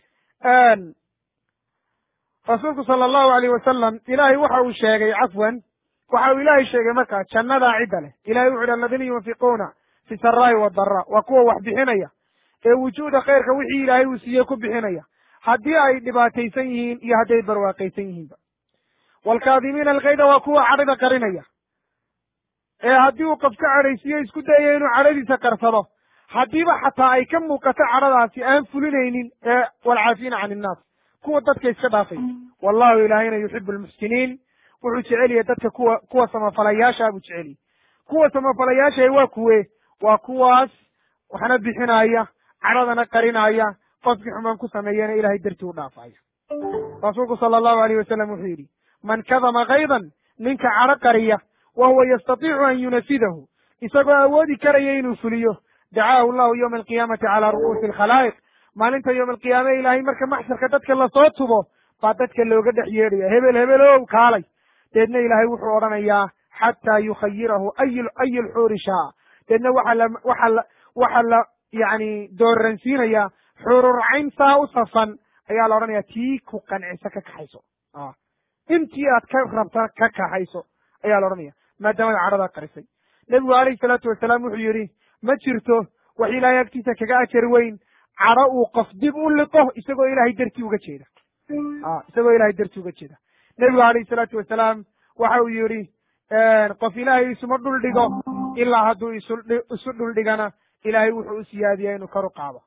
rasuulku sala allahu alayh wasalam ilaahay waxa uu sheegay, cafwan waxa uu ilaahay sheegay markaa jannadaa cidda leh. ilahay wuxu uhi aladiina yunfiquuna fi saraa'i wadara, waa kuwa wax bixinaya ee wujuuda khayrka wixii ilaahay uu siiyey ku bixinaya, haddii ay dhibaataysan yihiin iyo hadday barwaaqaysan yihiinba. waalkaadimiina alkayda, waa kuwa cadhada qarinaya, ee haddii uu qof ka cadhaysiiyo isku dayayo inuu cadhadiisa qarsado, haddiiba xataa ay ka muuqato cadhadaasi aan fulinaynin, ee waalcaafiina can innaas, kuwa dadka iska dhaafay. wallahu ilaahayna yuxibu almuxsiniin, wuxuu jecel yahay dadka kuwa kuwa samafalayaasha buu jecel yahay. kuwa samafalayaasha waa kuwe? waa kuwaas waxna bixinaya, cadhadana qarinaya, qofkii xumaan ku sameeyana ilahay dartii u dhaafaya. rasuulku sala allahu alayh wasalam wuxuu yidhi, man kadama kaydan, ninka cadho qariya, wa huwa yastatiicu an yunafidahu, isagoo awoodi karaya inuu fuliyo, dacaahu llahu yowma alqiyaamati calaa ru'uusi alkhalaa'iq, maalinta yowma alqiyaame ilaahay marka maxsharka dadka lasoo tubo baa dadka looga dhex yeedhaya, hebel hebelow kaalay. deedna ilaahay wuxuu odhanayaa xataa yukhayirahu ay ay lxuuri shaa, deedna waxa la waxa la waxa la yani dooransiinaya xururcayn saa u safan ayaa la odhanaya tii ku qancisa ka kaxayso, intii aad ka rabta ka kaxayso ayaa la odhanaya, maadaamada cadhadaa qarisay. nebigu alayhi salaatu wasalaam wuxuu yidhi, ma jirto wax ilaahay agtiisa kaga ajar weyn cadho uu qof dib u liqo isagoo ilahay dartii uga jeeda, isagoo ilahay dartii uga jeeda. nebigu alayhi salaatu wasalaam waxa uu yidhi, qof ilaahay isuma dhul dhigo ilaa hadduu isu isu dhul dhigana ilaahay wuxuu u siyaadiyaa inuu kor u qaado.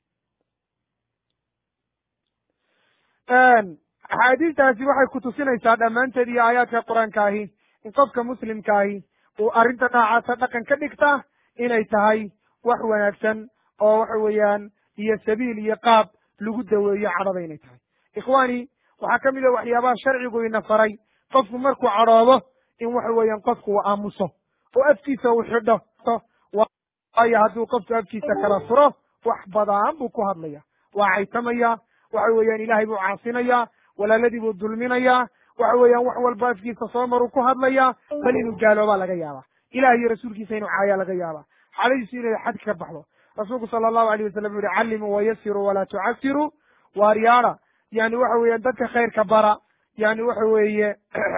axaadiistaasi waxay kutusinaysaa dhammaanteed iyo aayaadka qur-aanka ahi in qofka muslimka ahi uu arrinta noocaasa dhaqan ka dhigta inay tahay wax wanaagsan oo waxa weeyaan iyo sabiil iyo qaab lagu daweeyo cadhada inay tahay. ikhwaani, waxaa ka mid a waxyaabaha sharcigu ina faray, qofku markuu cadhoodo in waxa weeyaan qofku uu aamuso oo afkiisa uu xidho, waayo hadduu qofku afkiisa kala furo wax badan buu ku hadlaya, waa caytamaya, waxa weeyaan ilaahay buu caasinaya, walaaladii buu dulminaya, waxa weeyaan wax walba afkiisa soo maruu ku hadlaya, bal inuu gaaloobaa laga yaaba, ilaah iyo rasuulkiisa inuu caayaa laga yaaba, xaaladiisu inay xad ka baxdo. rasuulku sala allahu alayh wasalam wuxu uhi callimuu wayasiruu walaa tucasiruu, waaryaada yani waxa weeyaan dadka khayrka bara, yani waxa weeye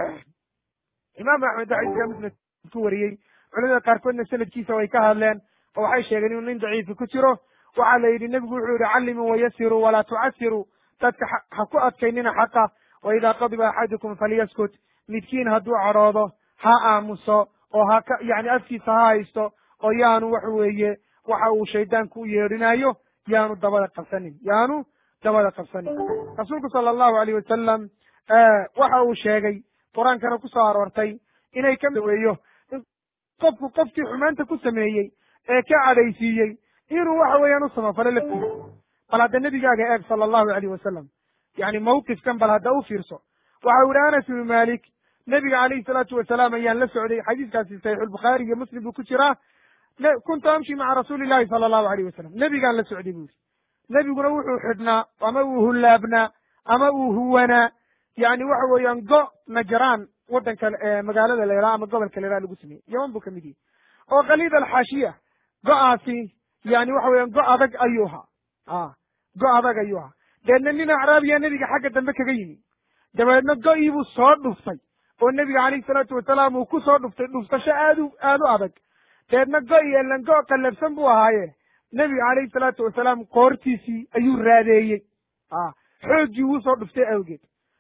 imaam axmed xadiiska muslim ku wariyey, culamada qaarkoodna sanadkiisa way ka hadleen oo waxay sheegeen inuu nin daciifi ku jiro. waxaa la yidhi nebigu wuxuu yihi callimuu wayasiruu walaa tucasiruu, dadka ha ku adkaynina xaqa, wa idaa qadiba axadukum falyaskut, midkiin hadduu cadhoodo ha aamuso oo ha ka yani afkiisa ha haysto, oo yaanu waxa weeye waxa uu shaydaanku u yeedhinaayo yaanu dabada qabsanin, yaanu dabada qabsanin. rasuulku sala allahu alayh wasalam waxa uu sheegay qur-aankana ku soo aroortay inay ka daweeyo in qofku qofkii xumaanta ku sameeyey ee ka cadhaysiiyey inuu waxa weeyaan u samafalo laftiisa. bal hadda nebigaaga eeg sala allahu alayh wasalam, yani mawqifkan bal hadda u fiirso. waxa u yihi anas ibnu malik, nebiga calayhi salaatu wasalaam ayaan la socday, xadiiskaasi saxiixulbukhaari iyo muslim buu ku jiraa, kuntu amshi maca rasuuli llahi sala allahu alayh wasalam, nebigaan la socday buu yihi. nebiguna wuxuu xidhnaa ama uu hullaabnaa ama uu huwanaa, yani waxa weeyaan go najraan waddanka magaalada la yidhaha ama gobolka la yidhaha lagu sameeyey, yaman buu kamid yahi, oo kaliid alxaashiya, go-aasi yani waxa weeyaan go adag ayuu ahaa, go adag ayuu ahaa. deedna nin acraabiya nebiga xagga dambe kaga yimi, dabeedna go-ii buu soo dhuftay oo nebiga calayhi salaatu wasalaam uu ku soo dhuftay dhuftasho aad u aad u adag. deedna go-i elan go qallabsan buu ahaaye, nebiga calayhi salaatu wasalaam qoortiisii ayuu raadeeyey, xooggii wuu soo dhuftay awgeed.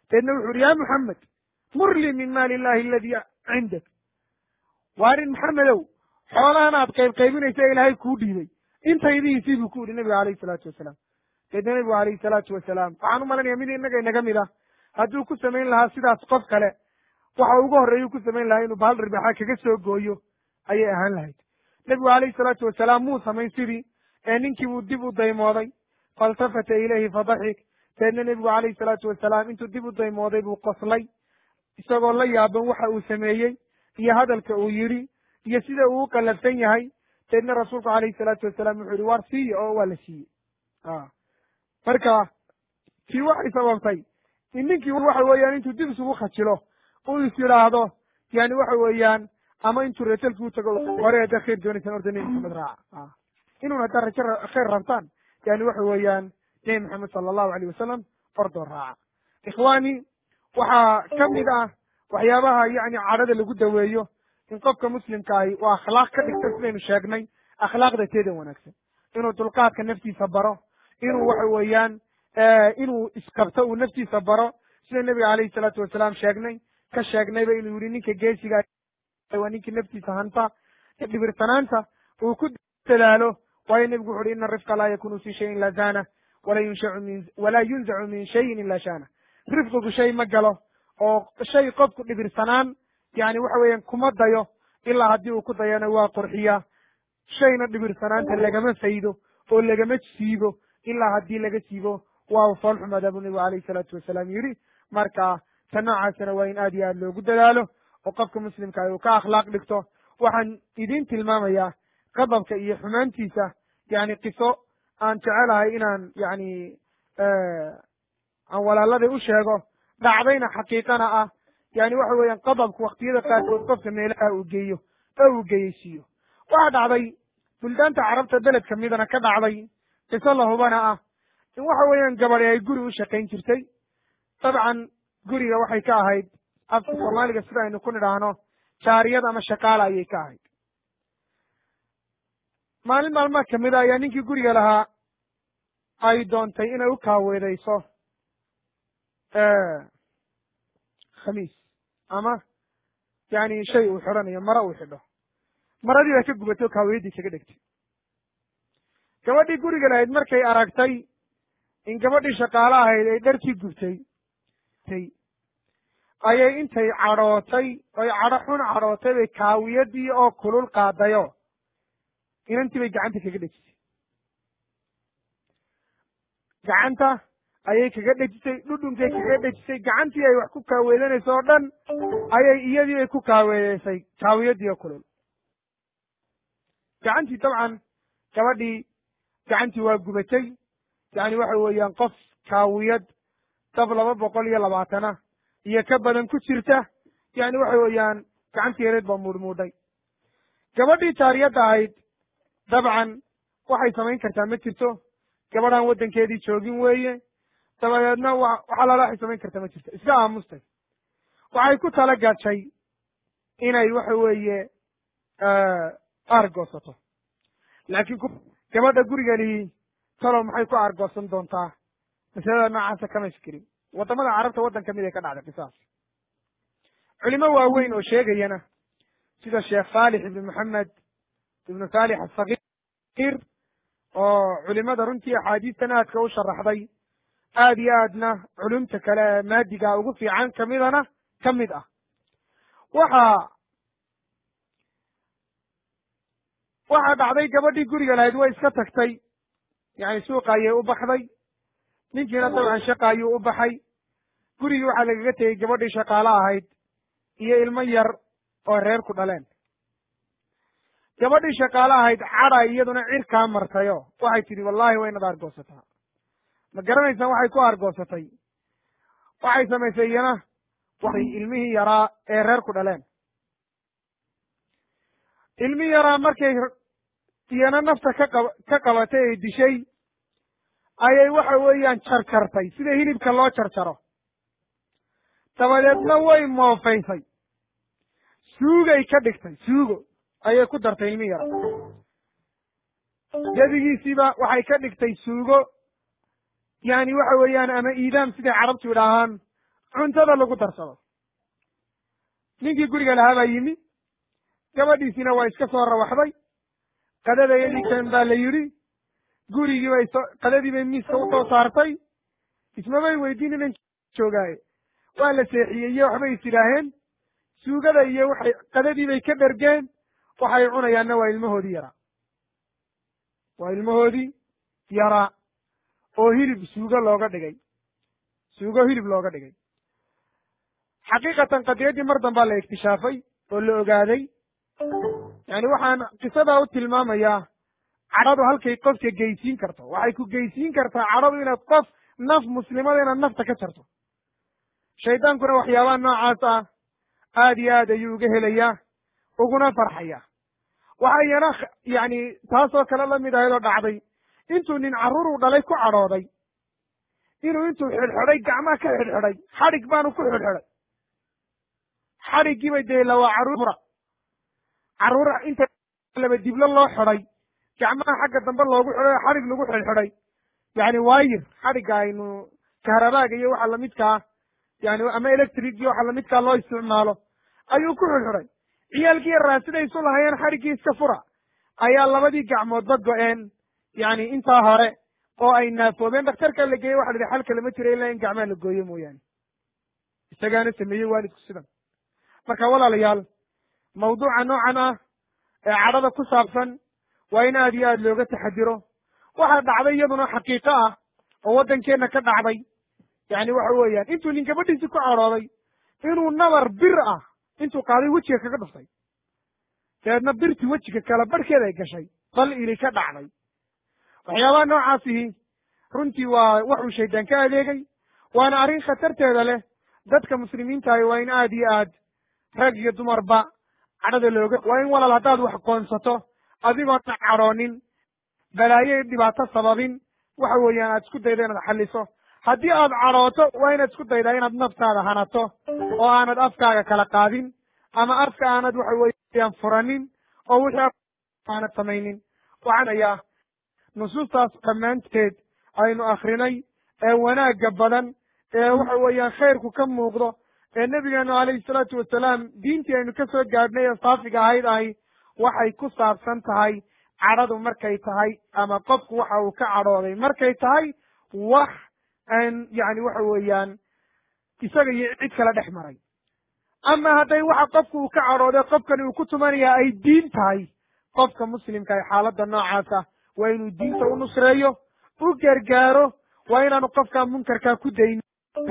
deedna wuxu uhi ya muxamed mur lii min maali illahi aladii cindak waa nin maxamedow xoolahan aad qayb qaybinaysa ilaahay kuu dhiibay intaydiisii buu ku yidhi nebiga alayhi salaatu wasalaam deedna nebigu alayhi salaatu wasalaam waxaan u malanaya mid innaga inaga mid ah hadduu ku samayn lahaa sidaas qof kale waxa ugu horreeyuu ku samayn lahaa inuu bahal ribaxa kaga soo gooyo ayay ahaan lahayd nebigu alayhi salaatu wasalaam muu samayn sidii ee ninkii buu dib u daymooday failtafata ilayhi fadaxik deedna nebigu alayhi salaatu wasalaam intuu dib u daymooday buu qoslay isagoo la yaaban waxa uu sameeyey iyo hadalka uu yidhi iyo sida uu u qallafsan yahay deedna rasuulku alayhi salaatu wasalaam wuxuu yihi waar siiye oo waa la siiyey marka tii waxay sababtay in ninkii waxa weeyaan intuu dib isugu khajilo uu is yidhaahdo yani waxa weeyaan ama intuu reetelki u tago hore haddaa khayr doonaysaan orda nebi maxamed raaca inuun haddaa rajo khayr rabtaan yani waxa weeyaan nebi maxamed sala allahu alayh wasalam ordoo raaca ikhwaani waxaa ka mid ah waxyaabaha yani cadhada lagu daweeyo in qofka muslimka ahi uu akhlaaq ka dhigto sidaynu sheegnay akhlaaqda teeda wanaagsan inuu dulqaadka naftiisa baro inuu waxa weeyaan inuu isqabto uu naftiisa baro sida nebiga alayhi salaatu wasalaam sheegnay ka sheegnayba inuu yihi ninka geesiga waa ninkii naftiisa hanta dhibirsanaanta uu ku dadaalo waayo nebigu wuxu uhi ina rifqa laa yakunu fi shayin ila zana wala yunshacu min walaa yunzacu min shayin ila shana rifqigu shay ma galo oo shay qofku dhibirsanaan yani waxa weeyaan kuma dayo ilaa haddii uu ku dayana waa qurxiyaa shayna dhibirsanaanta lagama faydo oo lagama siibo ilaa haddii laga siibo waa fool xumaada buu nebigu alayhi salaatu wasalaam yidhi marka ta noocaasina waa in aad iyo aad loogu dadaalo oo qofka muslimka uu ka akhlaaq dhigto waxaan idin tilmaamayaa qadabka iyo xumaantiisa yani qiso aan jecelahay inaan yani aan walaaladii u sheego dhacdayna xaqiiqana ah yani waxa weeyaan qadabku waktiyada qaarkood qofka meelaha uu geeyo oo uu geyeysiiyo waxaa dhacday buldaanta carabta beled kamidana ka dhacday qiso lahubana ah in waxa weeyaan gabadi ay guri u shaqayn jirtay dabcan guriga waxay ka ahayd afka soomaaliga sida aynu ku nidhaahno jaariyad ama shaqaala ayay ka ahayd maalin maalmaa kamid a ayaa ninkii guriga lahaa ay doontay inay u kaaweedayso khamiis ama yani shay uu xidhanayo maro uu xidho maradii bay ka gubatay oo kaaweyaddii kaga dhegtay gabadhii guriga lahayd markay aragtay in gabadhii shaqaalo ahayd ay dharkii gubtay ayay intay cadhootay oy cadho xun cadhootay bay kaawiyadii oo kulul qaadayo inantii bay gacanta kaga dhejisay gacanta ayay kaga dhejisay dhudhunkay kaga dhejisay gacantii ay wax ku kaaweedanayso oo dhan ayay iyadii ay ku kaaweedeysay kaawiyadii oo kulul gacantii dabcan gabadhii gacantii waa gubatay yani waxa weeyaan qof kaawiyad dab laba boqol iyo labaatana iyo ka badan ku jirta yani waxa weeyaan gacantii yareed baa muudhmuudhay gabadhii jaariyadda ahayd dabcan waxay samayn kartaa ma jirto gabadhaan waddankeedii joogin weeye dabadeedna wa waxa lala waxay samayn kartaa ma jirto iska aamustay waxay ku tala gashay inay waxa weeye aargoosato laakiin gabadha gurigani talow maxay ku aargoosan doontaa masalada noocaasa kama fikirin waddamada carabta waddan kamid ay ka dhacday qisaas culimo waaweyn oo sheegayana sida sheekh saalix ibnu maxamed ibnu saalix asakir oo culimada runtii axaadiistan aadka u sharaxday aad iyo aadna culumta kale ee maadiga ugu fiican kamidana ka mid ah waxa waxaa dhacday gabadhii guriga lahayd way iska tagtay yani suuqa ayay u baxday ninkiina dabcan shaqa ayuu u baxay gurigii waxaa lagaga tegey gabadhii shaqaalo ahayd iyo ilmo yar oo reer ku dhaleen gabadhii shaqaalo ahayd cadha iyaduna cirkaa martayo waxay tidhi wallahi waa inaad aargoosataa ma garanaysaan waxay ku aargoosatay waxay samaysay iyana waxay ilmihii yaraa ee reer ku dhaleen ilmihii yaraa markay iyana nafta ka qab ka qabatay ee dishay ayay waxa weeyaan jarjartay sida hilibka loo jarjaro dabadeedna way moofaysay suugay ka dhigtay suugo ayay ku dartay ilmi yara gebigiisiiba waxay ka dhigtay suugo yani waxa weeyaan ama iidaam siday carabtu idhaahaan cuntada lagu darsado. ninkii guriga lahaa baa yimi, gabadhiisina waa iska soo rawaxday, qadada yadikan baa la yidhi, gurigii bay soo qadadii bay miiska u soo saartay, ismabay weydiin inan joogaaye, waa la seexiyey iyo waxbay is idhaaheen, suugada iyo waxay qadadii bay ka dhergeen, waxay cunayaanna waa ilmahoodii yaraa, waa ilmahoodii yaraa oo hilib suugo looga dhigay, suugo hilib looga dhigay. xaqiiqatan qadiyaddii mar dambaa la iktishaafay oo la ogaaday. yani waxaan qisadaa u tilmaamayaa cadhadu halkay qofka geysiin karto. waxay ku geysiin kartaa cadhadu inaad qof naf muslimada inaad nafta ka jarto. shaydaankuna waxyaabaha noocaas ah aad iyo aad ayuu uga helayaa, uguna farxayaa. waxa iyana yani taasoo kale la mid ahayd oo dhacday, intuu nin carruur uu dhalay ku cadhooday, inuu intuu xidhxidhay gacmaha ka xidhxidhay, xadhig baanu ku xidhxidhay. xadhiggii bay dee lawaa carruura carruur inta laba diblo loo xidhay, gacmaha xagga dambe loogu xidhay oo xadhig lagu xidhxidhay, yani waayir xadhigga aynu kaharabaaga iyo waxa lamidkaa yani ama electric iyo waxa lamidkaa loo isticmaalo ayuu ku xidhxidhay. ciyaalkii yaraa siday isu lahayeen xadhiggii iska fura, ayaa labadii gacmoodba go-een, yani intaa hore oo ay naafoobeen. dhakhtarka la geeyey waxa la yidhi xalka lama jiro ilaa in gacmaha la gooyo mooyaane. isagaana sameeyey waalidku sidan. marka walaalayaal, mawduuca noocan ah ee cadhada ku saabsan waa in aad iyo aad looga taxadiro. waxaa dhacday iyaduna xaqiiqo ah oo waddankeenna ka dhacday, yani waxa weeyaan intuu nin gabadhiisii ku cadhooday inuu nabar bir ah intuu qaaday wejiga kaga dhuftay, dabeedna birtii wejiga kala barhkeeda ay gashay, bal ili ka dhacday. waxyaabaha noocaasihi runtii waa waxuu shaydaan ka adeegay, waana arrin khatarteeda leh. dadka muslimiintaahi waa in aad iyo aad rag iyo dumarba cadhada looga, waa in walaal haddaad wax qoonsato adigoon cadhoonin, balaayo dhibaato sababin, waxa weeyaan aad isku dayda inaad xalliso. haddii aad cadhooto waa inaad isku daydaa inaad naftaada hanato oo aanad afkaaga kala qaadin, ama afka aanad waxa weeyaan furanin, oo wixii aanad samaynin. waxaan ayaa nusuustaas dhammaanteed aynu akrinay ee wanaagga badan ee waxa weeyaan khayrku ka muuqdo, ee nebigeenu calayhi salaatu wasalaam diintii aynu ka soo gaadhnay ee saafiga ahayd ahi waxay ku saabsan tahay cadhadu markay tahay, ama qofku waxa uu ka cadhooday markay tahay wax aan yani waxa weeyaan isaga iyo cid kala dhex maray. ama hadday waxa qofku uu ka cadhooday qofkani uu ku tumanaya ay diin tahay, qofka muslimka ay xaaladda noocaasa waa inuu diinta u nusreeyo, u gargaaro, waa inaanu qofkaa munkarkaa ku daynin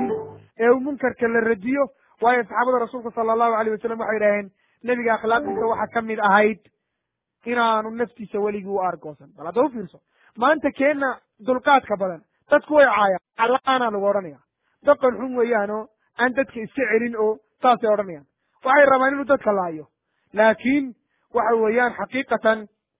ee uu munkarka la radiyo. waayo saxaabada rasuulka sala allahu alayh wasalam waxay idhaaheen nebiga akhlaaqdiisa waxaa ka mid ahayd inaanu naftiisa weligii u argoosan. bal hadda u fiirso, maanta keenna dulqaadka badan dadku way caayaan, allaanaa lagu odhanaya, daqan xun weeyaanoo aan dadka iska celin oo saasay odhanayaan. waxay rabaan inuu dadka laayo, laakiin waxa weeyaan xaqiiqatan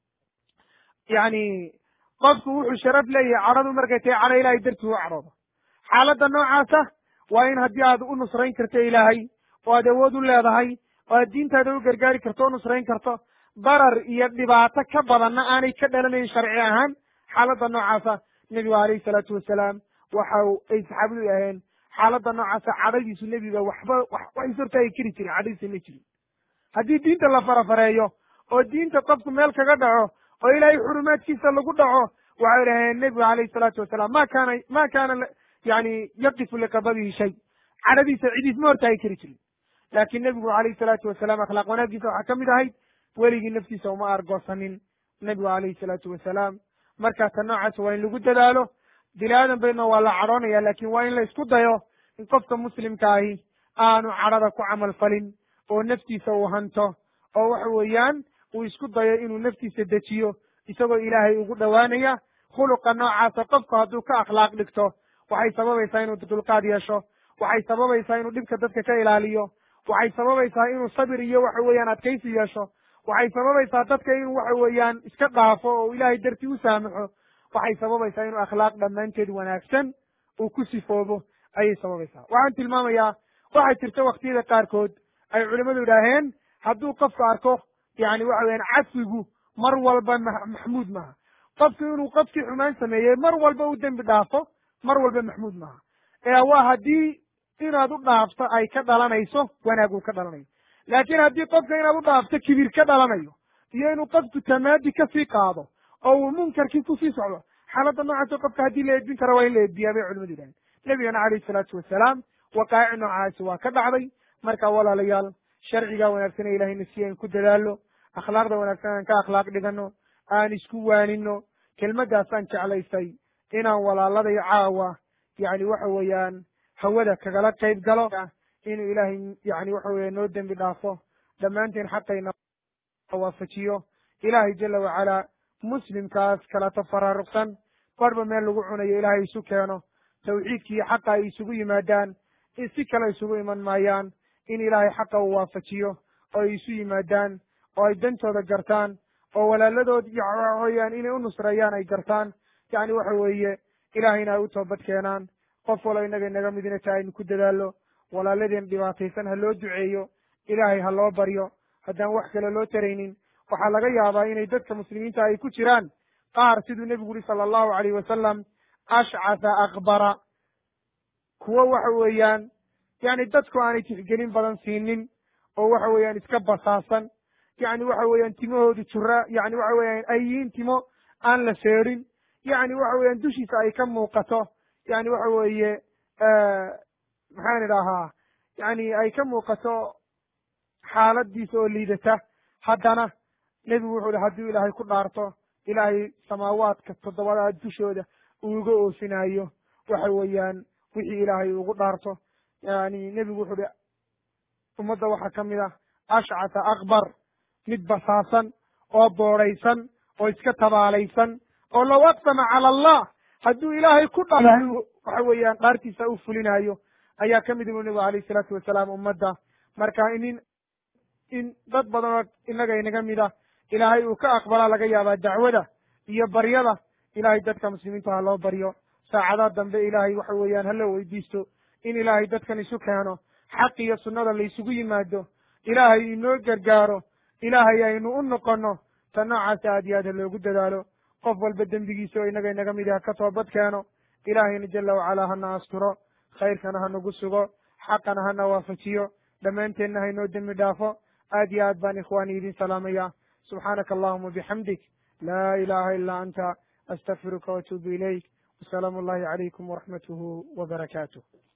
yani qofku wuxuu sharaf leeyahay cadhadu markay tahay cadho ilaahay dartii u cadhoodo. xaaladda noocaasa waa in haddii aad u nusrayn karto ilaahay, oo aad awood u leedahay, oo aad diintaada u gargaari karto o nusrayn karto, darar iyo dhibaato ka badanna aanay ka dhalanayn sharci ahaan. xaaladda noocaasa nebigu alayhi salaatu wasalaam waxa ay saxaabadu aheen xaaladda noocaasa cadhadiisu nebiga waxba wax ishortaagi kari jirin, cadhadiisa ma jirin. haddii diinta la farafareeyo oo diinta qofku meel kaga dhaco oo ilaahay xurumaadkiisa lagu dhaco, waxay dhaheen nebigu alayhi salaatu wasalaam ma kaana ma kaana yani yaqifu liqadabihi shay, cadhadiisa cidiis ma hortaagi kari jirin. laakiin nebigu alayhi salaatu wasalaam akhlaaq wanaaggiisa waxaa ka mid ahayd weligii naftiisa uma argoosanin nebigu alayhi salaatu wasalaam. markaa ta noocaas waa in lagu dadaalo. bini aadan bayna waa la cadhoonaya, laakin waa in la isku dayo in qofka muslimka ahi aanu cadhada ku camal falin, oo naftiisa uu hanto, oo waxa weeyaan uu isku dayo inuu naftiisa dejiyo isagoo ilaahay ugu dhowaanaya. khuluqa noocaasa qofku hadduu ka akhlaaq dhigto waxay sababaysaa inuu dulqaad yeesho, waxay sababaysaa inuu dhibka dadka ka ilaaliyo, waxay sababaysaa inuu sabir iyo waxa weeyaan adkaysi yeesho, waxay sababaysaa dadka inuu waxa weeyaan iska dhaafo oo ilaahay dartii u saamaxo, waxay sababaysaa inuu akhlaaq dhammaanteed wanaagsan uu ku sifoobo ayay sababaysaa. waxaan tilmaamayaa waxaa jirta waktiyada qaarkood ay culimmadu idhaaheen hadduu qofku arko yani waxa weyaan cafigu mar walba maxmuud maaha. qofku inuu qofkii xumaan sameeyey mar walba u dembi dhaafo mar walba maxmuud maaha, ee waa haddii inaad u dhaafto ay ka dhalanayso wanaag uu ka dhalanayo. laakiin haddii qofka inaad u dhaafto kibir ka dhalanayo iyo inuu qofku tamaadi kasii qaado oo uu munkarkii kusii socdo, xaaladda noocaasoo qofka haddii la edbin karo waa in la edbiyaa bay culimadu yidhahdeen. nebigana calayhi salaatu wasalaam waqaa'ic noocaasi waa ka dhacday. marka walaalayaal sharcigaa wanaagsan ee ilahayna si aan ku dadaalo, akhlaaqda wanaagsan aan ka akhlaaq dhigano, aan isku waanino. kelmaddaasaan jeclaystay inaan walaaladay caawa yani waxa weeyaan hawada kagala qayb galo, inuu ilaahay yani waxa weya noo dembi dhaafo, dhammaanteen xaqayna waafajiyo. ilaahay jala wacalaa muslimkaas kala tafaraaruqsan barba meel lagu cunayo ilaahay isu keeno, tawxiidki iyo xaqa ay isugu yimaadaan, si kale isugu iman maayaan. in ilaahay xaqa uu waafajiyo oo ay isu yimaadaan oo ay dantooda gartaan oo walaaladood waxa weeyaan inay u nusreeyaan ay gartaan, yani waxa weeye ilaahayna ay u toobad keenaan. qof walo innaga inaga midina taa aynu ku dadaalo, walaaladeen dhibaataysan ha loo duceeyo, ilaahay ha loo baryo. haddaan wax kale loo taraynin waxaa laga yaabaa inay dadka muslimiinta ay ku jiraan qaar siduu nebigu uri sala allahu alayhi wasalam ashcatha akbara, kuwo waxa weeyaan yani dadku aanay tixgelin badan siinin oo waxa weeyaan iska basaasan, yani waxa weeyaan timahoodu jura, yani waxa weeyaan ay yihiin timo aan la seerin, yani waxa weeyaan dushiisa ay ka muuqato, yani waxa weeye maxaan idhahaa yani ay ka muuqato xaaladiisa oo liidata. haddana nebigu wuxuu ihi hadduu ilaahay ku dhaarto ilaahay samaawaadka toddobada dushooda uu uga oofinayo waxa weeyaan wixii ilaahay ugu dhaarto. yani nebigu wuxuu ihi ummadda waxaa ka mid ah ashcata akbar, mid basaasan oo boodhaysan oo iska tabaalaysan oo low aqsama cala allah hadduu ilaahay ku dhaarto waxa weeyaan dhaartiisa u fulinayo ayaa ka mid ibu nebigu alayhi salaatu wasalaam ummadda. marka inin in dad badan oo innaga inaga mid ah ilaahay uu ka aqbalaa laga yaabaa dacwada iyo baryada. ilaahay dadka muslimiinta ha loo baryo, saacadaha dambe ilaahay waxa weeyaan hala weydiisto in ilaahay dadkan isu keeno, xaq iyo sunnada la isugu yimaado, ilaahay inoo gargaaro, ilaahay aynu u noqono. ta noocaas aad iyo aad ha loogu dadaalo. qof walba dembigiisa oo inaga inaga mid ah ka toobad keeno. ilaahayna jala wacalaa hana asturo, khayrkana ha nagu sugo, xaqana hana waafajiyo, dhammaanteenna haynoo dembi dhaafo. aad iyo aad baan ikhwaani idin salaamaya. subxaanaka allahuma bixamdik laa ilaha ilaa anta astaqfiruka waatuubu ilayk. wasalaamu allahi calaykum waraxmatuhu wabarakaatuh.